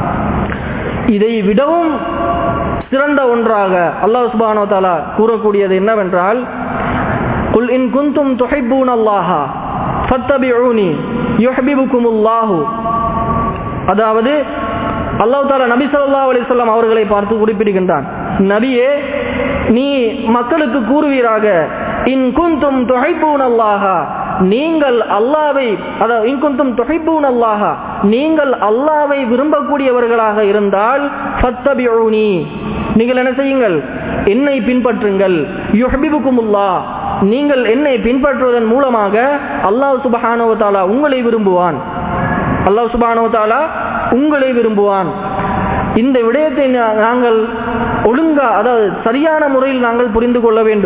Speaker 1: இதை விடவும் சிறந்த ஒன்றாக அல்லாஹ் சுப்ஹானஹு வ தஆலா கூறக்கூடியது என்னவென்றால், குல் இன் குன்தும் துஹிப்பூனல்லாஹ ஃபத்தபிஊனி யுஹ்பிபுகுமுல்லாஹு. அதாவது அல்லாஹ் தஆலா நபி ஸல்லல்லாஹு அலைஹி வஸல்லம் அவர்களை பார்த்து குறிப்பிடுகின்றான், நபியே, நீ மக்களுக்கு கூறுவீராக, இன் குன்தும் துஹிப்பூனல்லாஹ, நீங்கள் அல்லாஹ்வை அதாவது இன் குன்தும் துஹிப்பூனல்லாஹ, நீங்கள் அல்லாஹ்வை விரும்பக்கூடியவர்களாக இருந்தால் ஃபத்தபிஊனி, நீங்கள் என்ன செய்யுங்கள்? என்னை பின்பற்றுங்கள். யுஹ்பிபுகுமுல்லாஹ், நீங்கள் என்னை பின்பற்றுவதன் மூலமாக அல்லாஹ் சுப்ஹானஹு வ தஆலா உங்களை விரும்புவான். அல்லாஹ் சுப்ஹானஹு வ தஆலா உங்களை விரும்புவான். இந்த விடயத்தை நாங்கள் ஒழுங்கா அதாவது சரியான முறையில் நாங்கள் புரிந்து கொள்ள வேண்டும்.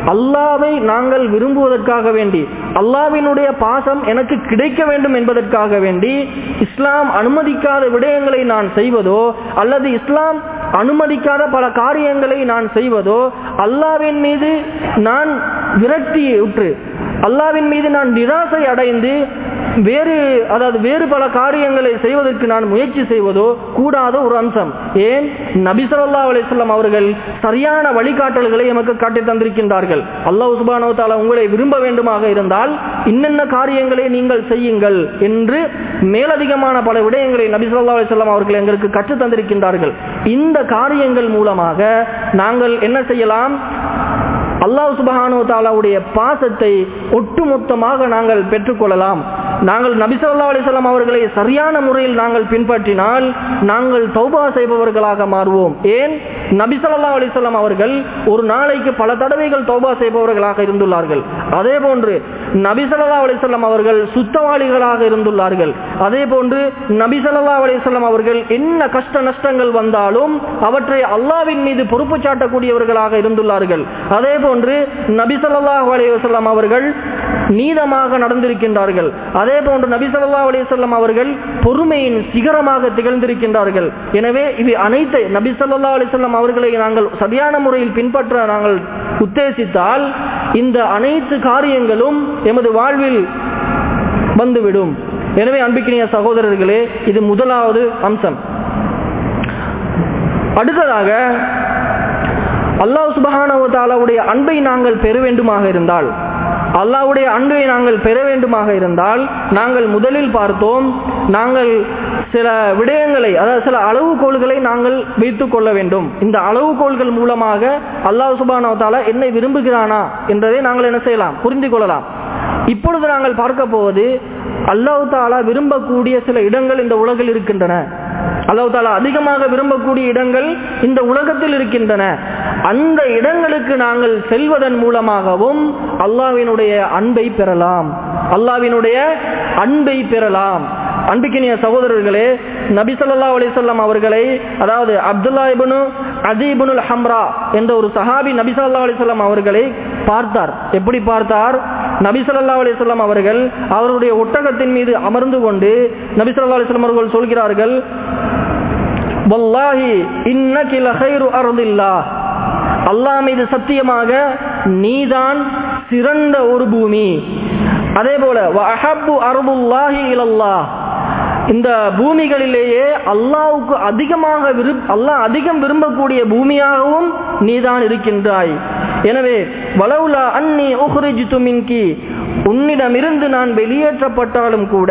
Speaker 1: அல்லாஹ்வை நாங்கள் விரும்புவதற்காக வேண்டி, அல்லாஹ்வினுடைய பாசம் எனக்கு கிடைக்க வேண்டும் என்பதற்காக வேண்டி இஸ்லாம் அனுமதிக்காத விடயங்களை நான் செய்வதோ அல்லது இஸ்லாம் அனுமதிக்காத பல காரியங்களை நான் செய்வதோ, அல்லாஹ்வின் மீது நான் விரக்தி உற்று அல்லாஹ்வின் மீது நான் நிராசை அடைந்து வேறு அதாவது வேறு பல காரியங்களை செய்வதற்கு நான் முயற்சி செய்வதோ கூடாத ஒரு அம்சம். ஏன்? நபி ஸல்லல்லாஹு அலைஹி வஸல்லம் அவர்கள் சரியான வழிகாட்டல்களை நமக்கு காட்டி தந்திருக்கின்றார்கள். அல்லாஹ் சுப்ஹானஹு வ தஆலா உங்களை விரும்ப வேண்டுமாக இருந்தால் இன்னென்ன காரியங்களை நீங்கள் செய்யுங்கள் என்று மேலதிகமான பல விடயங்களை நபி ஸல்லல்லாஹு அலைஹி வஸல்லம் அவர்கள் எங்களுக்கு கற்று தந்திருக்கின்றார்கள். இந்த காரியங்கள் மூலமாக நாங்கள் என்ன செய்யலாம்? அல்லாஹ் சுப்ஹானஹு வ தஆலாவுடைய பாசத்தை ஒட்டுமொத்தமாக நாங்கள் பெற்றுக்கொள்ளலாம். நாங்கள் நபி ஸல்லல்லாஹு அலைஹி வஸல்லம் அவர்களை சரியான முறையில் நாங்கள் பின்பற்றினால் நாங்கள் தௌபா செய்பவர்களாக மாறுவோம். ஏன்? நபி ஸல்லல்லாஹு அலைஹி வஸல்லம் அவர்கள் ஒரு நாளைக்கு பல தடவைகள் தௌபா செய்பவர்களாக இருந்துள்ளார்கள். அதே போன்று நபி ஸல்லல்லாஹு அலைஹி வஸல்லம் அவர்கள் சுத்தவாளிகளாக இருந்துள்ளார்கள். அதே போன்று நபி ஸல்லல்லாஹு அலைஹி வஸல்லம் அவர்கள் என்ன கஷ்ட நஷ்டங்கள் வந்தாலும் அவற்றை அல்லாஹ்வின் மீது பொறுப்பு சாட்டக்கூடியவர்களாக இருந்துள்ளார்கள். அதே போன்று நபி ஸல்லல்லாஹு அலைஹி வஸல்லம் அவர்கள் நீதமாக நடந்திருக்கின்றார்கள். அதே போன்று நபி ஸல்லல்லாஹு அலைஹி வஸல்லம் அவர்கள் பொறுமையின் சிகரமாக திகழ்ந்திருக்கின்றார்கள். எனவே இது அனைத்து நபி ஸல்லல்லாஹு அலைஹி வஸல்லம் அவர்களை நாங்கள் சரியான முறையில் பின்பற்ற நாங்கள் உத்தேசித்தால் இந்த அனைத்து காரியங்களும் எமது வாழ்வில் வந்துவிடும். எனவே அன்பிற்கினிய சகோதரர்களே, இது முதலாவது அம்சம். அடுத்ததாக அல்லாஹ் சுப்ஹானஹு வ தஆலாவுடைய அன்பை நாங்கள் பெற வேண்டுமாக இருந்தால் அல்லாஹ்வுடைய அன்பை நாங்கள் பெற வேண்டுமாக இருந்தால் நாங்கள் முதலில் பார்த்தோம், நாங்கள் சில விடயங்களை அதாவது சில அளவுகோல்களை நாங்கள் வைத்துக் கொள்ள வேண்டும். இந்த அளவுகோல்கள் மூலமாக அல்லாஹ் சுப்ஹானஹு வ தஆலா என்னை விரும்புகிறானா என்றதை நாங்கள் என்ன செய்யலாம்? புரிந்து கொள்ளலாம். இப்பொழுது நாங்கள் பார்க்க போவது அல்லாஹ் தஆலா விரும்பக்கூடிய சில இடங்கள் இந்த உலகில் இருக்கின்றன. அல்லாஹ் தஆலா அதிகமாக விரும்பக்கூடிய இடங்கள் இந்த உலகத்தில் இருக்கின்றன. அந்த இடங்களுக்கு நாங்கள் செல்வதன் மூலமாகவும் அல்லாஹ்வினுடைய அன்பை பெறலாம். அல்லாஹ்வினுடைய அன்பை பெறலாம். அன்பிற்கினிய சகோதரர்களே, நபி ஸல்லல்லாஹு அலைஹி வஸல்லம் அவர்களை அதாவது அப்துல்லா இப்னு அதி இப்னுல் ஹம்ரா என்ற ஒரு சஹாபி நபி ஸல்லல்லாஹு அலைஹி வஸல்லம் அவர்களை பார்த்தார். எப்படி பார்த்தார்? நபி ஸல்லல்லாஹு அலைஹி வஸல்லம் அவர்கள் அவருடைய ஒட்டகத்தின் மீது அமர்ந்து கொண்டு நபி ஸல்லல்லாஹு அலைஹி வஸல்லம் அவர்கள் சொல்கிறார்கள், வல்லாஹி இன்னகி லகைரு அர்தில்லாஹ், அல்லாஹ் மீது சத்தியமாக நீதான் சிறந்த ஒரு பூமி. அதே போல வ அஹப்பு அர்துல்லாஹி இலல்லாஹ், இந்த பூமிகளிலேயே அல்லாஹ்வுக்கு அதிகமாக அல்லாஹ் அதிகம் விரும்பக்கூடிய பூமியாகவும் நீதான் இருக்கின்றாய். எனவே வலவுலா அன்னி உக்ரிஜ்து மின்கி, உன்னிடமிருந்து நான் வெளியேற்றப்பட்டாலும் கூட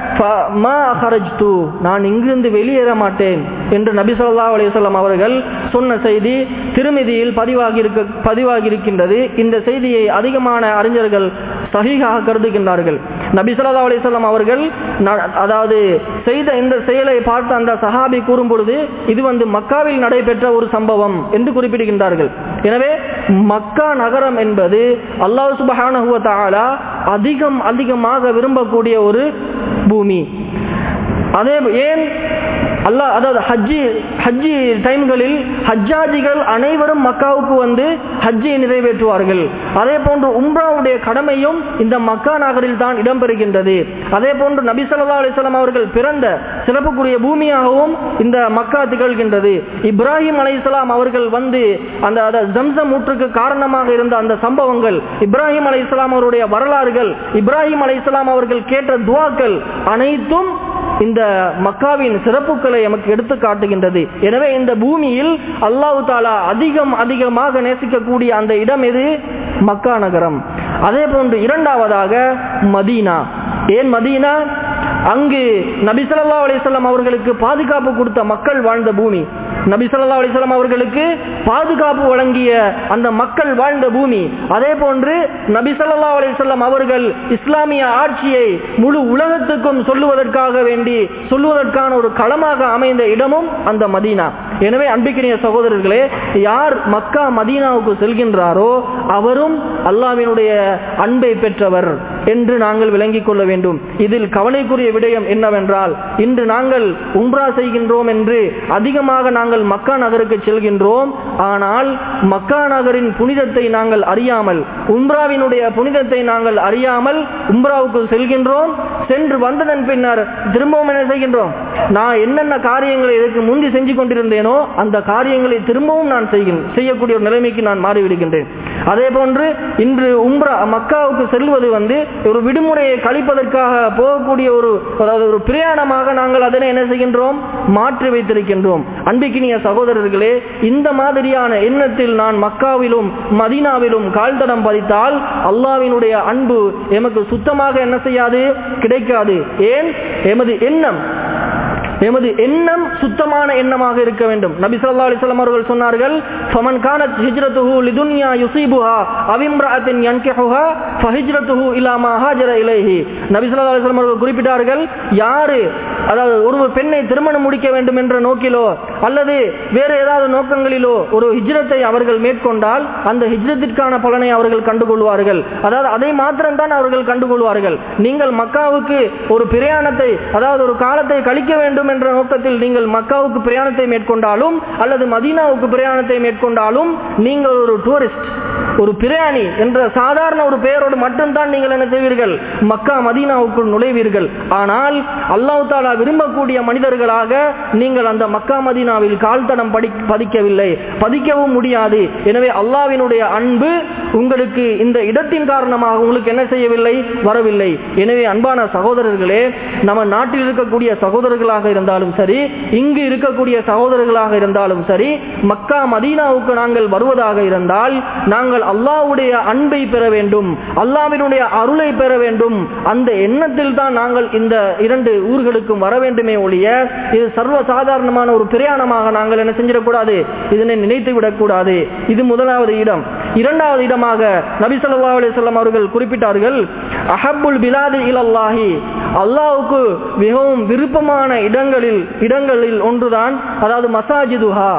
Speaker 1: மா அஹரஜ்து, நான் இங்கிருந்து வெளியேற மாட்டேன் என்று நபி ஸல்லல்லாஹு அலைஹி வஸல்லம் அவர்கள் சொன்ன செய்தி திருமிதியில் பதிவாகி இருக்க பதிவாகி இருக்கின்றது. இந்த செய்தியை அதிகமான அறிஞர்கள் சஹீஹாக கருதுகின்றார்கள். நபி ஸல்லல்லாஹு அலைஹி வஸல்லம் அவர்கள் அதாவது செய்த இந்த செயலை பார்த்த அந்த சஹாபி கூறும் பொழுது இது வந்து மக்காவில் நடைபெற்ற ஒரு சம்பவம் என்று குறிப்பிடுகின்றார்கள். எனவே மக்கா நகரம் என்பது அல்லாஹ் சுப்ஹானஹு வ தஆலா அதிகம் அதிகமாக விரும்பக்கூடிய ஒரு பூமி. அதே ஏன் அல்லாஹ் அதாவது ஹஜ்ஜி ஹஜ்ஜி டைம்களில் ஹஜ்ஜாஜிகள் அனைவரும் மக்காவுக்கு வந்து ஹஜ்ஜை நிறைவேற்றுவார்கள். அதே போன்று உம்ராவுடைய கடமையும் இந்த மக்கா நகரில் தான் இடம்பெறுகின்றது. அதே போன்று நபி ஸல்லல்லாஹு அலைஹி வஸல்லம் அவர்கள் பிறந்த சிறப்புக்குரிய பூமியாகவும் இந்த மக்கா திகழ்கின்றது. இப்ராஹிம் அலைஹிஸ்ஸலாம் அவர்கள் வந்து அந்த ஜம்சம் ஊற்றுக்கு காரணமாக இருந்த அந்த சம்பவங்கள், இப்ராஹிம் அலைஹிஸ்ஸலாம் அவருடைய வரலாறுகள், இப்ராஹிம் அலைஹிஸ்ஸலாம் அவர்கள் கேட்ட துஆக்கள் அனைத்தும் இந்த மக்காவின் சிறப்புகளை நமக்கு எடுத்து காட்டுகின்றது. எனவே இந்த பூமியில் அல்லாஹ் தஆலா அதிகம் அதிகமாக நேசிக்கக்கூடிய அந்த இடம் எது? மக்கா நகரம். அதே போன்று இரண்டாவதாக மதீனா. ஏன் மதீனா? அங்கு நபி ஸல்லல்லாஹு அலைஹி வஸல்லம் அவர்களுக்கு பாதுகாப்பு கொடுத்த மக்கள் வாழ்ந்த பூமி. நபி ஸல்லல்லாஹு அலைஹி வஸல்லம் அவர்களுக்கு பாதுகாப்பு வழங்கிய அந்த மக்கள் வாழ்ந்த பூமி. அதே போன்று நபி ஸல்லல்லாஹு அலைஹி வஸல்லம் அவர்கள் இஸ்லாமிய ஆட்சியை முழு உலகத்துக்கும் சொல்லுவதற்காக வேண்டி சொல்லுவதற்கான ஒரு களமாக அமைந்த இடமும் அந்த மதீனா. எனவே அன்பிற்கினிய சகோதரர்களே, யார் மக்கா மதீனாவுக்கு செல்கின்றாரோ அவரும் அல்லாஹ்வினுடைய அன்பை பெற்றவர் என்று நாங்கள் விளங்கிக் கொள்ள வேண்டும். இதில் கவலைக்குரிய விடயம் என்னவென்றால், இன்று நாங்கள் உம்ரா செய்கின்றோம் என்று அதிகமாக நாங்கள் மக்கா நகருக்கு செல்கின்றோம். ஆனால் மக்கா நகரின் புனிதத்தை நாங்கள் அறியாமல், உம்ராவினுடைய புனிதத்தை நாங்கள் அறியாமல் உம்ராவுக்கு செல்கின்றோம். சென்று வந்ததன் பின்னர் திரும்பவும் என்ன செய்கின்றோம், நான் என்னென்ன காரியங்களை இதற்கு முந்தி செஞ்சு கொண்டிருந்தேனோ அந்த காரியங்களை திரும்பவும் நான் செய்யக்கூடிய ஒரு நிலைமைக்கு நான் மாறிவிடுகின்றேன். அதே போன்று இன்று உம்ரா மக்காவுக்கு செல்வது வந்து ஒரு விடுமுறையை கழிப்பதற்காக போகக்கூடிய ஒரு ஒரு பிரயாணமாக நாங்கள் அதனை என்ன செய்கின்றோம், மாற்றி வைத்திருக்கின்றோம். அன்பிக்கினிய சகோதரர்களே, இந்த மாதிரியான எண்ணத்தில் நான் மக்காவிலும் மதீனாவிலும் கால்தடம் பதித்தால் அல்லாஹ்வினுடைய அன்பு எமக்கு சுத்தமாக என்ன செய்யாது, கிடைக்காது. ஏன்? எமது எண்ணம் எமது எண்ணம் சுத்தமான எண்ணமாக இருக்க வேண்டும். நபி ஸல்லல்லாஹு அலைஹி வஸல்லம் அவர்கள் சொன்னார்கள், ஃபமன் கானத் ஹிஜ்ரத்துஹு லிதுன்யா யுஸீபுஹா அவ் இம்ரஅத்தின் யன்கிஹுஹா ஃபஹிஜ்ரத்துஹு இலா மா ஹாஜர இலைஹி. நபி ஸல்லல்லாஹு அலைஹி வஸல்லம் அவர்கள் குறிப்பிட்டார்கள், யாரு அதாவது ஒரு பெண்ணை திருமணம் முடிக்க வேண்டும் என்ற நோக்கிலோ அல்லது வேறு ஏதாவது நோக்கங்களிலோ ஒரு ஹிஜ்ரத்தை அவர்கள் மேற்கொண்டால் அந்த ஹிஜ்ரத்திற்கான பலனை அவர்கள் கண்டுகொள்வார்கள். அதாவது அதை மாத்திரம்தான் அவர்கள் கண்டுகொள்வார்கள். நீங்கள் மக்காவுக்கு ஒரு பிரயாணத்தை அதாவது ஒரு காலத்தை கழிக்க வேண்டும் என்ற நோக்கத்தில் நீங்கள் மக்காவுக்கு பிரயாணத்தை மேற்கொண்டாலும் அல்லது மதீனாவுக்கு பிரயாணத்தை மேற்கொண்டாலும் நீங்கள் ஒரு டூரிஸ்ட், ஒரு பிரயாணி என்ற சாதாரண ஒரு பெயரோடு மட்டும்தான் நீங்கள் என்ன செய்வீர்கள், மக்கா மதீனாவுக்குள் நுழைவீர்கள். ஆனால் அல்லாஹ் தஆலா விரும்பக்கூடிய மனிதர்களாக நீங்கள் அந்த மக்கா மதீனாவில் கால்தடம் பதிக்கவில்லை, பதிக்கவும் முடியாது. எனவே அல்லாஹ்வினுடைய அன்பு உங்களுக்கு இந்த இடத்தின் காரணமாக உங்களுக்கு என்ன செய்யவில்லை, வரவில்லை. எனவே அன்பான சகோதரர்களே, நம்ம நாட்டில் இருக்கக்கூடிய சகோதரர்களாக இருந்தாலும் சரி, இங்கு இருக்கக்கூடிய சகோதரர்களாக இருந்தாலும் சரி, மக்கா மதீனாவுக்கு நாங்கள் வருவதாக இருந்தால் நாங்கள் அல்லாஹ்வுடைய அன்பை பெற வேண்டும், அல்லாஹ்வினுடைய அருளை பெற வேண்டும். அந்த எண்ணத்தில் தான் நாங்கள் இந்த இரண்டு ஊர்களுக்கும் வர வேண்டுமே ஒழிய இது சர்வ சாதாரணமான ஒரு பிரயாணமாக நாங்கள் என்ன செஞ்சிடக்கூடாது, இதனை நினைத்து விடக்கூடாது. இது முதலாவது இடம். இரண்டாவது இடமாக நபி ஸல்லல்லாஹு அலைஹி வஸல்லம் அவர்கள் குறிப்பிட்டார்கள், அஹப்புல் பிலாதி இலல்லாஹி, அல்லாஹ்வுக்கு மிகவும் விருப்பமான இடங்களில் இடங்களில் ஒன்றுதான் அதாவது மசாஜிதுஹா,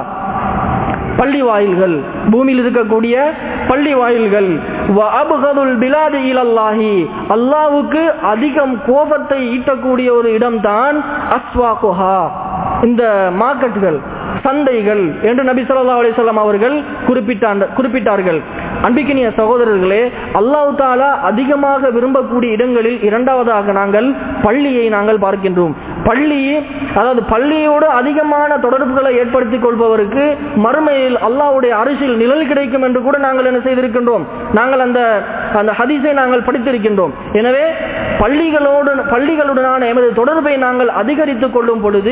Speaker 1: பள்ளி வாயில்கள், பூமியில் இருக்கக்கூடிய பள்ளி வாயில்கள். வ அப்கதுல் பிலாதி இலல்லாஹி, அல்லாஹ்வுக்கு அதிகம் கோபத்தை ஈட்டக்கூடிய ஒரு இடம்தான் அஸ்வாகுஹா, இந்த மார்க்கெட்டுகள், சந்தைகள் என்று நபி ஸல்லல்லாஹு அலைஹி வஸல்லம் அவர்கள் குறிப்பிட்டார்கள். அன்பிக்கினிய சகோதரர்களே, அல்லாஹ் தஆலா அதிகமாக விரும்பக்கூடிய இடங்களில் இரண்டாவதாக நாங்கள் பள்ளியை நாங்கள் பார்க்கின்றோம். பள்ளி அதாவது பள்ளியோடு அதிகமான தொடர்புகளை ஏற்படுத்திக் கொள்பவருக்கு மறுமையில் அல்லாஹ்வுடைய அரிசில் நிழல் கிடைக்கும் என்று கூட நாங்கள் என்ன செய்திருக்கின்றோம், நாங்கள் அந்த அந்த ஹதீஸை நாங்கள் படித்திருக்கின்றோம். எனவே பள்ளிகளோடு பள்ளிகளுடனான எமது தொடர்பை நாங்கள் அதிகரித்துக் கொள்ளும் பொழுது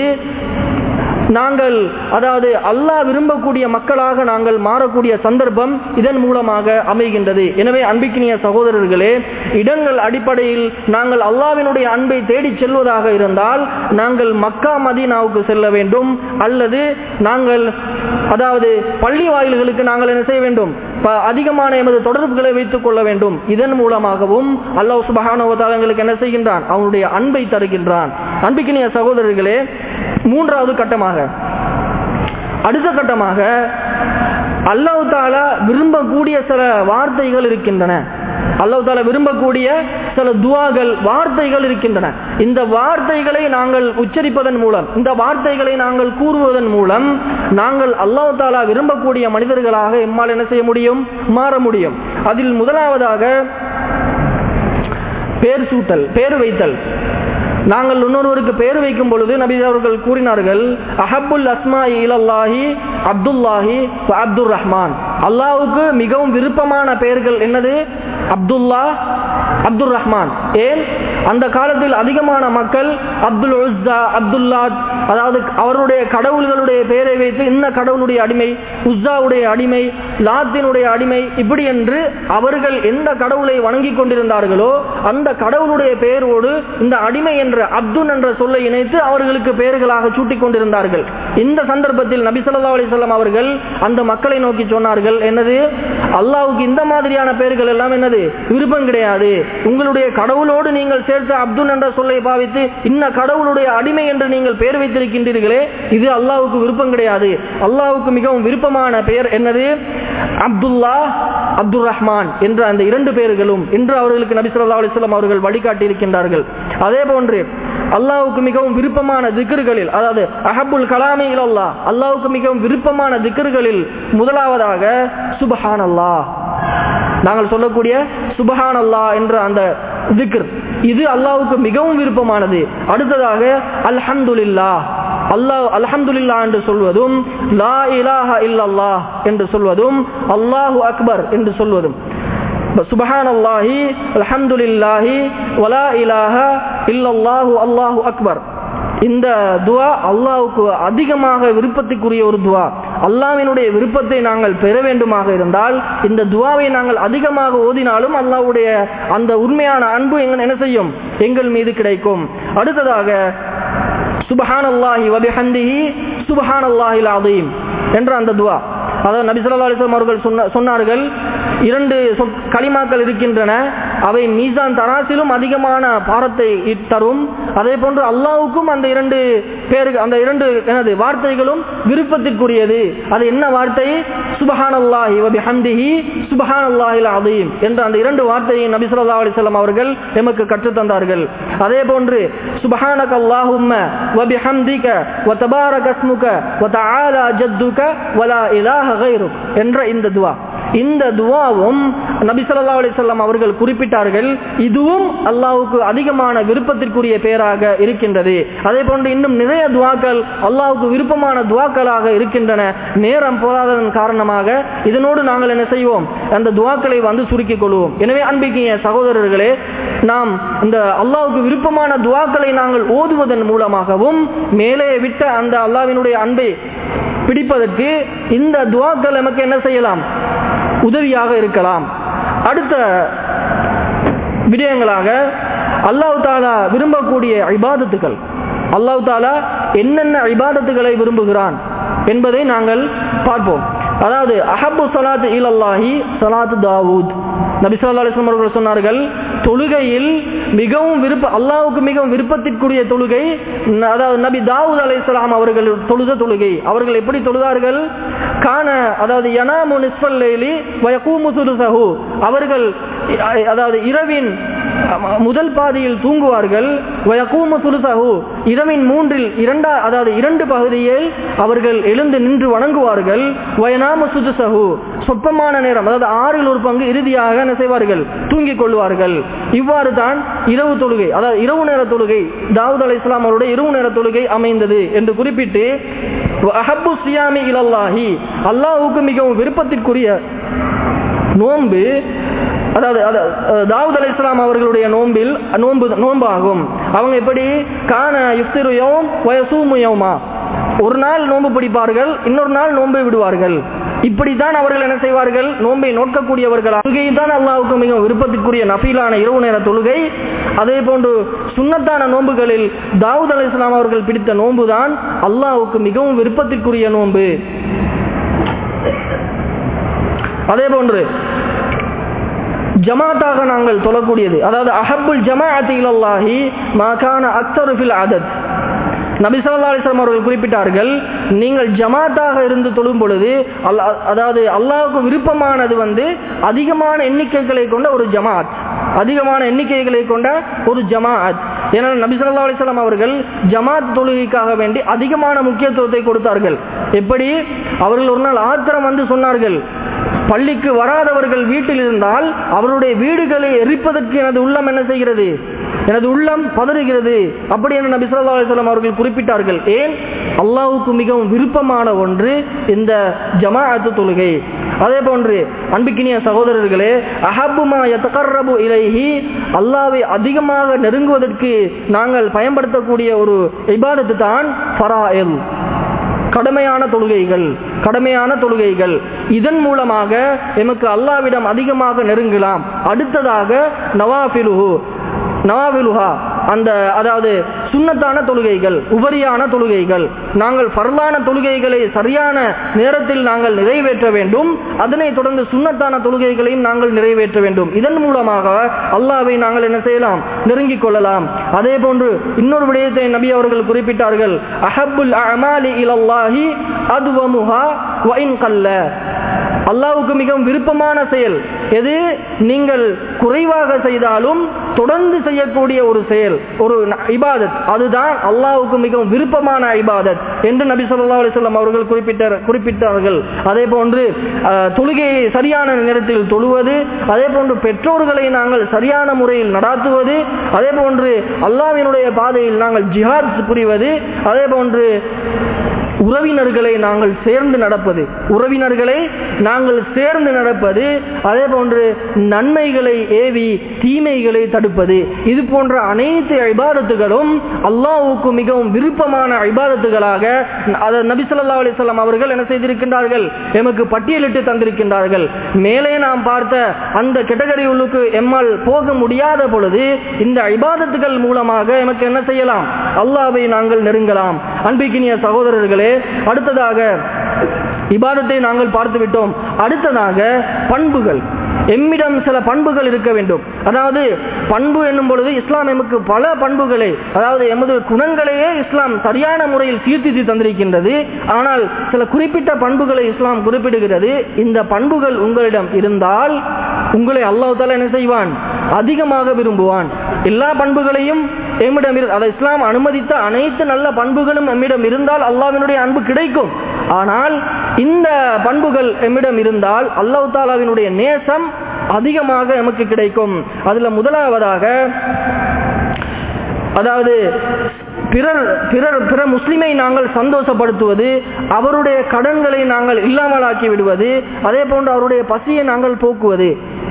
Speaker 1: நாங்கள் அதாவது அல்லாஹ் விரும்பக்கூடிய மக்களாக நாங்கள் மாறக்கூடிய சந்தர்ப்பம் இதன் மூலமாக அமைகின்றது. எனவே அன்பிக்கினிய சகோதரர்களே, இடங்கள் அடிப்படையில் நாங்கள் அல்லாஹ்வினுடைய அன்பை தேடி செல்வதாக இருந்தால் நாங்கள் மக்கா மதீனாவுக்கு செல்ல வேண்டும், அல்லது நாங்கள் அதாவது பள்ளி வாயில்களுக்கு நாங்கள் என்ன செய்ய வேண்டும், அதிகமான எமது தொடர்புகளை வைத்துக் கொள்ள வேண்டும். இதன் மூலமாகவும் அல்லாஹ் சுப்ஹானஹு வ தஆலா எங்களுக்கு என்ன செய்கின்றான், அவனுடைய அன்பை தருகின்றான். அன்பிக்கினிய சகோதரர்களே, மூன்றாவது கட்டமாக அடுத்த கட்டமாக அல்லாஹ் தஆலா விரும்பக்கூடிய சில வார்த்தைகள் இருக்கின்றன. அல்லாஹ் தஆலா விரும்பக்கூடிய சில துஆகள், வார்த்தைகள் இருக்கின்றன. இந்த வார்த்தைகளை நாங்கள் உச்சரிப்பதன் மூலம், இந்த வார்த்தைகளை நாங்கள் கூறுவதன் மூலம் நாங்கள் அல்லாஹ் தஆலா விரும்பக்கூடிய மனிதர்களாக எம்மால் என்ன செய்ய முடியும், மாற முடியும். அதில் முதலாவதாக பேர் சூட்டல், பேர் வைத்தல். நாங்கள் இன்னொருவருக்கு பெயர் வைக்கும் பொழுது நபி அவர்கள் கூறினார்கள், அஹப்புல் அஸ்மாஇ இலல்லாஹி அப்துல்லாஹி வ அப்துர் ரஹ்மான், அல்லாஹ்வுக்கு மிகவும் விருப்பமான பெயர்கள் என்னது, அப்துல்லா, அப்துர் ரஹ்மான். ஏன்? அந்த காலத்தில் அதிகமான மக்கள் அப்துல் உஸ்ஸா, அப்துல்லாத், அதாவது அவருடைய கடவுள்களுடைய பெயரை வைத்து இந்த கடவுளுடைய அடிமை, உஸ்ஸாவுடைய அடிமை, லாத்தினுடைய அடிமை, இப்படி என்று அவர்கள் எந்த கடவுளை வணங்கி கொண்டிருந்தார்களோ அந்த கடவுளுடைய பெயரோடு இந்த அடிமை என்ற அப்துன் என்ற சொல்லை இணைத்து அவர்களுக்கு பெயர்களாக சூட்டிக் கொண்டிருந்தார்கள். இந்த சந்தர்ப்பத்தில் நபி ஸல்லல்லாஹு அலைஹி வஸல்லம் அவர்கள் அந்த மக்களை நோக்கி சொன்னார்கள், என்னது, அல்லாஹ்வுக்கு இந்த மாதிரியான பெயர்கள் எல்லாம் என்னது விருப்பம் கிடையாது. உங்களுடைய கடவுளோடு நீங்கள் சேர்த்து அப்துன் என்ற சொல்லை பாவித்து இந்த கடவுளுடைய அடிமை என்று நீங்கள் பெயர் வைத்திருக்கின்றீர்களே, இது அல்லாஹ்வுக்கு விருப்பம் கிடையாது. அல்லாஹ்வுக்கு மிகவும் விருப்பமான பெயர் என்னது, அப்துல்லா, அப்துல் ரஹ்மான் என்ற அந்த இரண்டு பேர்களும் இன்று அவர்களுக்கு நபி ஸல்லல்லாஹு அலைஹி வஸல்லம் அவர்கள் வழிகாட்டி இருக்கின்றார்கள். அதே போன்று அல்லாஹ்வுக்கு மிகவும் விருப்பமான திக்ர்களில், அதாவது அஹப்புல் கலாமி இலல்லாஹ், அல்லாஹ்வுக்கு மிகவும் விருப்பமான திக்ர்களில் முதலாவதாக சுப்ஹானல்லாஹ், நாங்கள் சொல்லக்கூடிய சுப்ஹானல்லாஹ் என்ற அந்த திக்ர், இது அல்லாஹ்வுக்கு மிகவும் விருப்பமானது. அடுத்ததாக அல்ஹம்துலில்லாஹ், அல்லாஹ் அல்ஹம்துலில்லாஹ் என்று சொல்வதும், லா இலாஹா இல்லல்லாஹ் என்று சொல்வதும், அல்லாஹு அக்பர் என்று சொல்வதும், சுப்ஹானல்லாஹி அல்ஹம்துலில்லாஹி வலா இலாஹா இல்லல்லாஹு அல்லாஹு அக்பர். இந்த துஆ அல்லாஹ்வுக்கு அதிகமாக விருப்பத்துக்குரிய ஒரு துஆ. அல்லாஹ்வினுடைய விருப்பத்தை நாங்கள் பெற வேண்டுமாக இருந்தால் இந்த துஆவை நாங்கள் அதிகமாக ஓதினாலும் அல்லாஹ்வுடைய அந்த உண்மையான அன்பு எங்கள் என்ன செய்யும், எங்கள் மீது கிடைக்கும். அடுத்ததாக சுப்ஹானல்லாஹி வ பிஹம்திஹி சுப்ஹானல்லாஹில் அஸீம் என்ற அந்த துஆ. அதாவது நபி ஸல்லல்லாஹு அலைஹி வஸல்லம் அவர்கள் சொன்னார்கள், இரண்டு கலிமாக்கள் இருக்கின்றன, அவை மீசான் தராசிலும் அதிகமான பாரத்தை தரும். அதே போன்று அல்லாஹ்வுக்கும் அந்த இரண்டு பேருக்கு அந்த இரண்டு எனது வார்த்தைகளும் விருப்பத்திற்குரியது. அது என்ன வார்த்தை? சுப்ஹானல்லாஹி வ பிஹம்திஹி சுப்ஹானல்லாஹில் அஸீம் என்ற அந்த இரண்டு வார்த்தையை நபி ஸல்லல்லாஹு அலைஹி வஸல்லம் அவர்கள் எமக்கு கற்றுத் தந்தார்கள். அதே போன்று சுப்ஹானக அல்லாஹும்ம வ பிஹம்திக வ தபாரக இஸ்முக வ தஆலா ஜத்துக வ லா இலாஹ கைருக் என்ற இந்த துஆ. இந்த துஆவும் நபி ஸல்லல்லாஹு அலைஹி வஸல்லம் அவர்கள் குறிப்பிட்டார்கள், இதுவும் அல்லாஹ்வுக்கு அதிகமான விருப்பத்திற்குரிய பெயராக இருக்கின்றது. அதே போன்று இன்னும் நிறைய துஆக்கள் அல்லாஹ்வுக்கு விருப்பமான துஆக்களாக இருக்கின்றன. நேரம் போதாததன் காரணமாக இதனோடு நாங்கள் என்ன செய்வோம், அந்த துஆக்களை வந்து சுருக்கிக் கொள்வோம். எனவே அன்பிற்கினிய சகோதரர்களே, நாம் இந்த அல்லாஹ்வுக்கு விருப்பமான துஆக்களை நாங்கள் ஓதுவதன் மூலமாகவும் மேலே விட்ட அந்த அல்லாஹ்வினுடைய அன்பை பிடிப்பதற்கு இந்த துஆக்கள் நமக்கு என்ன செய்யலாம், உதவியாக இருக்கலாம். அடுத்த விடயங்களாக அல்லாஹ் தஆலா விரும்பக்கூடிய இபாதத்துகள், அல்லாஹ் தஆலா என்னென்ன இபாதத்துகளை விரும்புகிறான் என்பதை நாங்கள் பார்ப்போம். அதாவது அஹப்பு ஸலாத்து இலல்லாஹி ஸலாத்து தாவூத். நபி ஸல்லல்லாஹு அலைஹி வஸல்லம் அவர்கள் சொன்னார்கள், தொழுகையில் மிகவும் விருப்ப அல்லாஹ்வுக்கு மிகவும் விருப்பத்திற்குரிய தொழுகை, அதாவது நபி தாவூத் அலைஹிஸ்ஸலாம் அவர்கள் தொழுத தொழுகை. அவர்கள் எப்படி தொழுதார்கள்? கான, அதாவது யனாமு நிஸ்ஃபல் லைலி வ யகூமு சுலுஸஹு, அவர்கள் அதாவது இரவின் முதல் பாதியில் தூங்குவார்கள். வ யகூமு சுலுஸஹு, இரவின் மூன்றில் இரண்டா அதாவது இரண்டு பகுதியில் அவர்கள் எழுந்து நின்று வணங்குவார்கள். வ யனாமு சுதுஸஹு, சொற்பமான நேரம், அதாவது ஆறில் ஒரு பங்கு இறுதியாக என்ன செய்வார்கள், தூங்கிக் கொள்வார்கள். இவ்வாறு தான் இரவு தொழுகை, அதாவது இரவு நேர தொழுகை தாவூத் அலைஹிஸ்ஸலாம் அவருடைய இரவு நேர தொழுகை அமைந்தது என்று குறிப்பிட்டு, அஹப்பு ஸியாமி இலல்லாஹி, அல்லாஹ்வுக்கு மிகவும் விருப்பத்திற்குரிய நோன்பு, அதாவது தாவூத் அலைஹிஸ்ஸலாம் அவர்களுடைய நோன்பில் நோன்பு நோன்பாகும். அவங்க எப்படி? கான யுஃப்திரு யௌம் வ யஸூமு யௌமா, ஒரு நாள் நோன்பு பிடிப்பார்கள், இன்னொரு நாள் நோன்பை விடுவார்கள். இப்படித்தான் அவர்கள் என்ன செய்வார்கள், நோன்பை நோக்கக்கூடியவர்கள். அங்கேயும் தான் அல்லாஹ்வுக்கு மிகவும் விருப்பத்திற்குரிய நஃபீலான இரவு நேர தொழுகை. அதே போன்று சுன்னத்தான நோன்புகளில் தாவூத் அலைஹிஸ்ஸலாம் அவர்கள் பிடித்த நோன்பு தான் அல்லாஹ்வுக்கு மிகவும் விருப்பத்திற்குரிய நோன்பு. அதே போன்று ஜமாத்தாக நாங்கள் தொழக்கூடியது, அதாவது அஹப்புல் ஜமாஅத்தி இலல்லாஹி மா கான அக்ஸரு ஃபில் அதத். நபி ஸல்லல்லாஹு அலைஹி வஸல்லம் அவர்கள் குறிப்பிட்டார்கள், நீங்கள் ஜமாத்தாக இருந்து தொழும் பொழுது அதாவது அல்லாஹ்வுக்கு விருப்பமானது வந்து அதிகமான எண்ணிக்கைகளை கொண்ட ஒரு ஜமாத், அதிகமான எண்ணிக்கைகளை கொண்ட ஒரு ஜமாத். ஏன்னா நபி ஸல்லல்லாஹு அலைஹி வஸல்லம் அவர்கள் ஜமாத் தொழுகைக்காக வேண்டி அதிகமான முக்கியத்துவத்தை கொடுத்தார்கள். எப்படி? அவர்கள் ஒரு நாள் ஆத்திரம் வந்து சொன்னார்கள், பள்ளிக்கு வராதவர்கள் வீட்டில் இருந்தால் அவருடைய வீடுகளை எரிப்பதற்கு எனது உள்ளம் என்ன செய்கிறது, எனது உள்ளம் பதறுகிறது. அப்படி என நபி ஸல்லல்லாஹு அலைஹி வஸல்லம் அவர்கள் குறிப்பிட்டார்கள். ஏன்? அல்லாஹ்வுக்கு மிகவும் விருப்பமான ஒன்று இந்த ஜமாஅத்து தொழுகை. அதே போன்று அன்பிக்கினிய சகோதரர்களே, அஹப்புமா யதகர்ரபு இலைஹி, அல்லாஹ்வை அதிகமாக நெருங்குவதற்கு நாங்கள் பயன்படுத்தக்கூடிய ஒரு இபாதத்து தான் ஃபராயில், கடமையான தொழுகைகள். கடமையான தொழுகைகள் இதன் மூலமாக எமக்கு அல்லாஹ்விடம் அதிகமாக நெருங்கலாம். அடுத்ததாக நவாஃபிலுஹு, நவாஃபிலுஹா, அந்த அதாவது சுன்னத்தான தொழுகைகள், உபரியான தொழுகைகள். நாங்கள் ஃபர்லான தொழுகைகளை சரியான நேரத்தில் நாங்கள் நிறைவேற்ற வேண்டும். அதனைத் தொடர்ந்து சுன்னத்தான தொழுகைகளையும் நாங்கள் நிறைவேற்ற வேண்டும். இதன் மூலமாக அல்லாஹ்வை நாங்கள் என்ன செய்யலாம், நெருங்கிக் கொள்ளலாம். அதே போன்று இன்னொரு விடயத்தை நபி அவர்கள் குறிப்பிட்டார்கள், அஹப்புல் அமாலி இலல்லாஹி அத்வமுஹா வ இன் கல்ல. அல்லாஹ்வுக்கு மிகவும் விருப்பமான செயல் எது? நீங்கள் குறைவாக செய்தாலும் தொடர்ந்து செய்யக்கூடிய ஒரு செயல், ஒரு இபாதத், அதுதான் அல்லாஹ்வுக்கு மிகவும் விருப்பமான இபாதத் என்று நபி ஸல்லல்லாஹு அலைஹி வஸல்லம் அவர்கள் குறிப்பிட்டார் குறிப்பிட்டார்கள் அதே போன்று தொழுகையை சரியான நேரத்தில் தொழுவது, அதே போன்று பெற்றோர்களை நாங்கள் சரியான முறையில் நடாத்துவது, அதே போன்று அல்லாஹ்வினுடைய பாதையில் நாங்கள் ஜிஹாத் புரிவது, அதே போன்று உறவினர்களை நாங்கள் சேர்ந்து நடப்பது உறவினர்களை நாங்கள் சேர்ந்து நடப்பது அதே போன்று நன்மைகளை ஏவி தீமைகளை தடுப்பது. இது போன்ற அனைத்து இபாதத்துகளும் அல்லாஹ்வுக்கு மிகவும் விருப்பமான இபாதத்துகளாக நபி ஸல்லல்லாஹு அலைஹி வஸல்லம் அவர்கள் என்ன செய்திருக்கின்றார்கள், எமக்கு பட்டியலிட்டு தந்திருக்கின்றார்கள். மேலே நாம் பார்த்த அந்த கேட்டகரிகளுக்கு எம்மால் போக முடியாத பொழுது இந்த இபாதத்துகள் மூலமாக எமக்கு என்ன செய்யலாம், அல்லாஹ்வை நாங்கள் நெருங்கலாம். அன்பிற்கினிய சகோதரர்களே, அடுத்ததாக இபாதத்தை நாங்கள் பார்த்து விட்டோம். அடுத்ததாக பண்புகள். எம்மிடம் சில பண்புகள் இருக்க வேண்டும். அதாவது பண்பு என்னும் பொழுது இஸ்லாம் எமக்கு பல பண்புகளை, அதாவது எமது குணங்களையே இஸ்லாம் சரியான முறையில் சீர்திருத்தி தந்திருக்கின்றது. ஆனால் சில குறிப்பிட்ட பண்புகளை இஸ்லாம் குறிப்பிடுகிறது. இந்த பண்புகள் உங்களிடம் இருந்தால் உங்களை அல்லாஹ் தஆலா என்ன செய்வான், அதிகமாக விரும்புவான். எல்லா பண்புகளையும் எம்மிடம் அதை இஸ்லாம் அனுமதித்த அனைத்து நல்ல பண்புகளும் எம்மிடம் இருந்தால் அல்லாஹ்வினுடைய அன்பு கிடைக்கும். ஆனால் இந்த பண்புகள் எம்மிடம் இருந்தால் அல்லாஹ் தஆலாவினுடைய நேசம் அதிகமாக எமக்கு கிடைக்கும். அதுல முதலாவதாக, அதாவது பிறர் பிறர் பிற முஸ்லிமை நாங்கள் சந்தோஷப்படுத்துவது, அவருடைய கடன்களை நாங்கள் இல்லாமலாக்கி விடுவது, அதே போன்று அவருடைய பசியை நாங்கள் போக்குவது.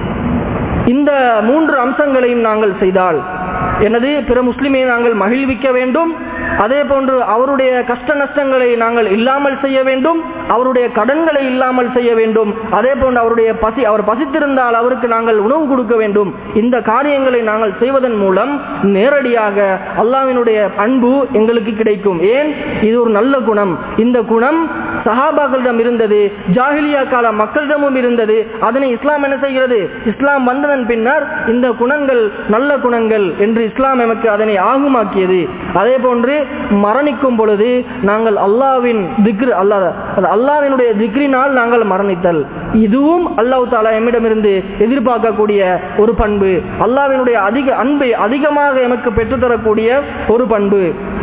Speaker 1: இந்த மூன்று அம்சங்களையும் நாங்கள் செய்தால் எனது பிற முஸ்லிமை நாங்கள் மகிழ்விக்க வேண்டும், அதே போன்று அவருடைய கஷ்ட நஷ்டங்களை நாங்கள் இல்லாமல் செய்ய வேண்டும், அவருடைய கடன்களை இல்லாமல் செய்ய வேண்டும், அதே போன்று அவருடைய பசி அவர் பசித்திருந்தால் அவருக்கு நாங்கள் உணவு கொடுக்க வேண்டும். இந்த காரியங்களை நாங்கள் செய்வதன் மூலம் நேரடியாக அல்லாஹ்வினுடைய அன்பு எங்களுக்கு கிடைக்கும். ஏன்? இது ஒரு நல்ல குணம். இந்த குணம் சஹாபாக்களிடம் இருந்தது, ஜாஹிலியா கால மக்களிடமும் இருந்தது. அதனை இஸ்லாம் என்ன செய்கிறது, இஸ்லாம் வந்ததன் பின்னர் இந்த குணங்கள் நல்ல குணங்கள் என்று இஸ்லாம் எமக்கு அதனை ஆகுமாக்கியது. அதே போன்று மரணிக்கும் பொழுது நாங்கள் அல்லாஹ்வின் திக்ர் அல்லாஹ் அல்லாஹ்வினுடைய திக்ரினால் நாங்கள் மரணித்தல், இதுவும் அல்லாஹ் தஆலா எம்மிடமிருந்து எதிர்பார்க்கக்கூடிய ஒரு பண்பு. அல்லாஹ்வினுடைய அதிக அன்பை அதிகமாக எமக்கு பெற்றுத்தரக்கூடிய ஒரு பண்பு.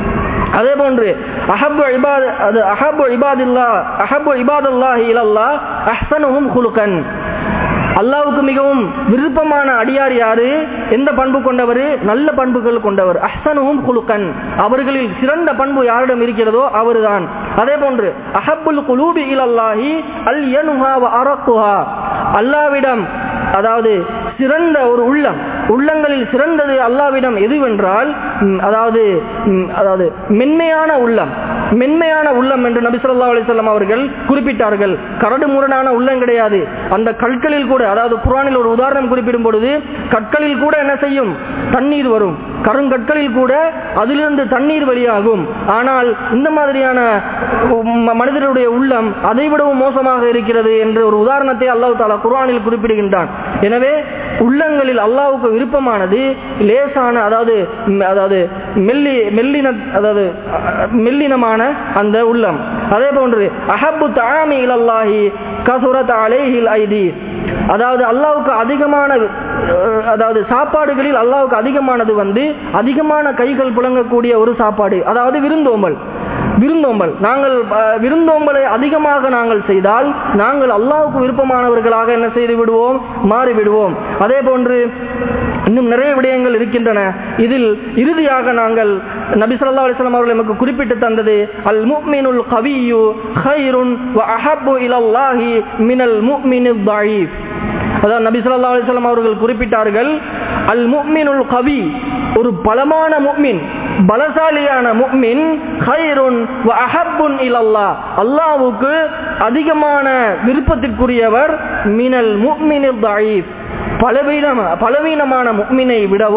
Speaker 1: அதே போன்று அஹப்பு இபாத் அது அஹப்பு இபாதில்லாஹ் அஹப்பு இபாதல்லாஹி இலல்லாஹ் அஹ்ஸனுஹும் குலுகன். அல்லாஹ்வுக்கு மிகவும் விருப்பமான அடியார் யாரு, எந்த பண்பு கொண்டவர், நல்ல பண்புகள் கொண்டவர். அஹ்ஸனுஹும் குலுகன், அவர்களில் சிறந்த பண்பு யாரிடம் இருக்கிறதோ அவர்தான். அதே போன்று அஹப்புல் குலூபி இலல்லாஹி அல் யன்ஹா வ அரக்குஹா, அல்லாஹ்விடம் அதாவது சிறந்த ஒரு உள்ளம், உள்ளங்களில் சிறந்தது அல்லாஹ்விடம் எதுவென்றால் அதாவது அதாவது மென்மையான உள்ளம், மென்மையான உள்ளம் என்று நபி ஸல்லல்லாஹு அலைஹி வஸல்லம் அவர்கள் குறிப்பிட்டார்கள். கரடு முரடான உள்ளம் கிடையாது. அந்த கற்களில் கூட, அதாவது குர்ஆனில் ஒரு உதாரணம் குறிப்பிடும் பொழுது கற்களில் கூட என்ன செய்யும், தண்ணீர் வரும். கருங்கற்களில் கூட அதிலிருந்து தண்ணீர் வெளியாகும். ஆனால் இந்த மாதிரியான மனிதனுடைய உள்ளம் அதைவிடவும் மோசமாக இருக்கிறது என்ற ஒரு உதாரணத்தை அல்லாஹ் தஆலா குர்ஆனில் குறிப்பிடுகின்றான். எனவே உள்ளங்களில் அல்லாஹ்வுக்கு விருப்பமானது லேசான, அதாவது அதாவது மெல்லி மெல்லின அதாவது மெல்லினமான அந்த உள்ளம். அதே போன்று அஹப்பு தஆமி இலல்லாஹி கஸரத் அலைஹில் ஐதி, அதாவது அல்லாஹ்வுக்கு அதிகமான, அதாவது சாப்பாடுகளில் அல்லாஹ்வுக்கு அதிகமானது வந்து அதிகமான கைகள் புழங்கக்கூடிய ஒரு சாப்பாடு, அதாவது விருந்தோம்பல். விருந்தோம்பல் நாங்கள் விருந்தோம்பலை அதிகமாக நாங்கள் செய்தால் நாங்கள் அல்லாஹ்வுக்கு விருப்பமானவர்களாக என்ன செய்து விடுவோம், மாறிவிடுவோம். அதே போன்று இன்னும் நிறைய விடயங்கள் இருக்கின்றன. இதில் இறுதியாக நாங்கள் நபி ஸல்லல்லாஹு அலைஹி வஸல்லம் அவர்கள் நமக்கு குறிப்பிட்டு தந்தது அல் முஃமினுல் கவிய்யு கைருன் வ அஹப்பு இலல்லாஹி மினல் முஃமினித் தஈஃப். அதாவது நபி ஸல்லல்லாஹு அலைஹி வஸல்லம் அவர்கள் குறிப்பிட்டார்கள், அல் முஃமினுல் கவி, ஒரு பலமான முஃமின், பலசாலியான முஃமின், கைருன் வ அஹப்புன் இலல்லாஹ், அல்லாஹ்வுக்கு அதிகமான விருப்பத்திற்குரியவர், மினல் முஃமினித் தஈஃப், பலவீனமான பலவீனமான முஃமினை விடவும்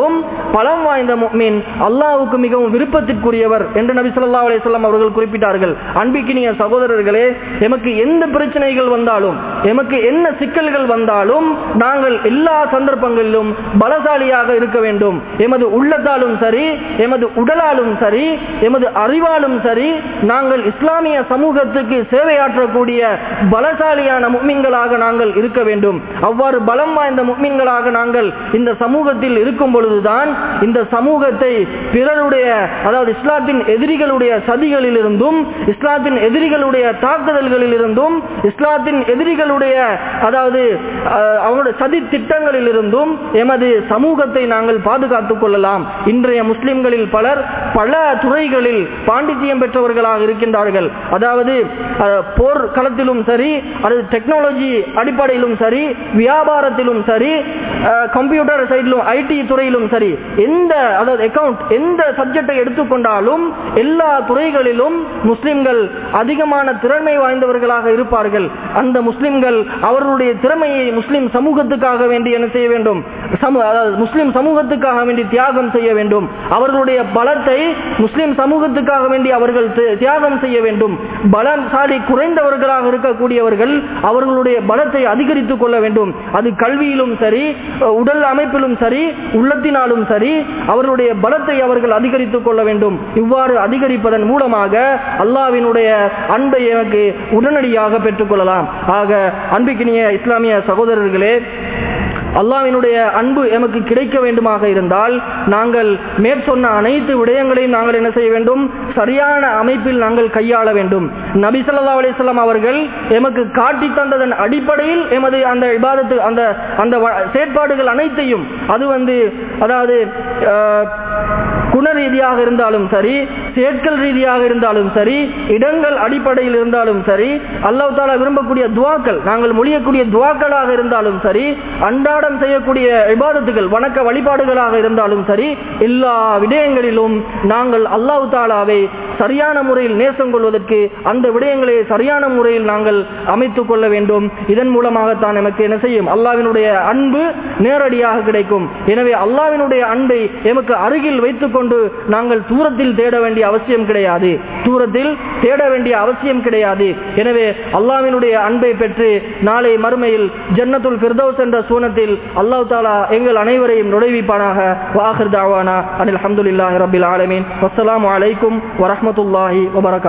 Speaker 1: பலம் வாய்ந்த முஃமின், அல்லாஹ்வுக்கு மிகவும் விருப்பத்திற்குரியவர் என்று நபி ஸல்லல்லாஹு அலைஹி வஸல்லம் அவர்கள் குறிப்பிட்டார்கள். அன்பிக்கினிய சகோதரர்களே, எமக்கு எந்த பிரச்சனைகள் வந்தாலும், எமக்கு என்ன சிக்கல்கள் வந்தாலும் நாங்கள் எல்லா சந்தர்ப்பங்களிலும் பலசாலியாக இருக்க வேண்டும். எமது உள்ளத்தாலும் சரி, எமது உடலாலும் சரி, எமது அறிவாலும் சரி, நாங்கள் இஸ்லாமிய சமூகத்துக்கு சேவையாற்றக்கூடிய பலசாலியான முஃமின்களாக நாங்கள் இருக்க வேண்டும். அவ்வாறு பலம் வாய்ந்த முஃமின்களாக நாங்கள் இந்த சமூகத்தில் இருக்கும் பொழுதுதான் இந்த சமூகத்தை பிறருடைய, அதாவது இஸ்லாத்தின் எதிரிகளுடைய சதிகளில் இருந்தும், இஸ்லாத்தின் எதிரிகளுடைய தாக்குதல்களில் இருந்தும், இஸ்லாத்தின் எதிரிகளுடைய அதாவது அவருடைய சதி திட்டங்களில் இருந்தும் எமது சமூகத்தை நாங்கள் பாதுகாத்துக் கொள்ளலாம். இன்றைய முஸ்லிம்களில் பலர் பல துறைகளில் பாண்டித்தியம் பெற்றவர்களாக இருக்கின்றார்கள். அதாவது போர் களத்திலும் சரி, அல்லது டெக்னாலஜி அடிப்படையிலும் சரி, வியாபாரத்திலும் சரி, கம்ப்யூட்டர் சைடிலும் ஐடி துறையிலும் சரி, எந்த அதாவது அக்கவுண்ட் எந்த சப்ஜெக்டை எடுத்துக்கொண்டாலும் எல்லா துறைகளிலும் முஸ்லிம்கள் அதிகமான திறமை வாய்ந்தவர்களாக இருப்பார்கள். அந்த முஸ்லிம்கள் அவர்களுடைய திறமையை முஸ்லிம் சமூகத்துக்காக வேண்டி என்ன செய்ய வேண்டும், முஸ்லிம் சமூகத்துக்காக வேண்டி தியாகம் செய்ய வேண்டும். அவர்களுடைய பலத்தை முஸ்லிம் சமூகத்துக்காக வேண்டி அவர்கள் தியாகம் செய்ய வேண்டும். பலசாலி குறைந்தவர்களாக இருக்கக்கூடியவர்கள் அவர்களுடைய பலத்தை அதிகரித்துக் கொள்ள வேண்டும். அது கல்வியிலும் சரி, உடல் அமைப்பிலும் சரி, உள்ளத்தினாலும் சரி, அவர்களுடைய பலத்தை அவர்கள் அதிகரித்துக் கொள்ள வேண்டும். இவ்வாறு அதிகரிப்பதன் மூலமாக அல்லாஹ்வினுடைய அன்பை எனக்கு உடனடியாக பெற்றுக் கொள்ளலாம். ஆக அன்பிக்கினிய இஸ்லாமிய சகோதரர்களே, அல்லாஹ்வினுடைய அன்பு எமக்கு கிடைக்க வேண்டுமாக இருந்தால் நாங்கள் மேற்சொன்ன அனைத்து விடயங்களையும் நாங்கள் என்ன செய்ய வேண்டும், சரியான அமைப்பில் நாங்கள் கையாள வேண்டும். நபி ஸல்லல்லாஹு அலைஹி வஸல்லம் அவர்கள் எமக்கு காட்டி தந்ததன் அடிப்படையில் எமது அந்த இபாதத்து, அந்த அந்த செயற்பாடுகள் அனைத்தையும், அது வந்து அதாவது குண ரீதியாக இருந்தாலும் சரி, செயற்கள் ரீதியாக இருந்தாலும் சரி, இடங்கள் அடிப்படையில் இருந்தாலும் சரி, அல்லாஹ் தஆலா விரும்பக்கூடிய துஆக்கள், நாங்கள் மொழியக்கூடிய துஆக்களாக இருந்தாலும் சரி, அன்றாடம் செய்யக்கூடிய இபாதத்துகள், வணக்க வழிபாடுகளாக இருந்தாலும் சரி, எல்லா விடயங்களிலும் நாங்கள் அல்லாஹ் தஆலாவை சரியான முறையில் நேசம் கொள்வதற்கு அந்த விடயங்களை சரியான முறையில் நாங்கள் அமைத்துக் கொள்ள வேண்டும். இதன் மூலமாகத்தான் நமக்கு என்ன செய்யும், அல்லாஹ்வினுடைய அன்பு நேரடியாக கிடைக்கும். எனவே அல்லாஹ்வினுடைய அன்பை எமக்கு அருகில் வைத்துக் கொண்டு நாங்கள் தூரத்தில் தேட வேண்டிய அவசியம் கிடையாது, தூரத்தில் தேட வேண்டிய அவசியம் கிடையாது. எனவே அல்லாஹ்வினுடைய அன்பை பெற்று நாளை மறுமையில் ஜன்னத்துல் ஃபிர்தௌஸ் என்ற சூனத்தில் அல்லாஹ் தஆலா எங்கள் அனைவரையும் நுழைவிப்பானாக. வஆகிர் தஅவானா அனில் ஹம்துலில்லாஹி ரப்பில் ஆலமீன். வஸ்ஸலாமு அலைக்கும் வரஹ்மத்துல்லாஹி வபரகாத்துஹு.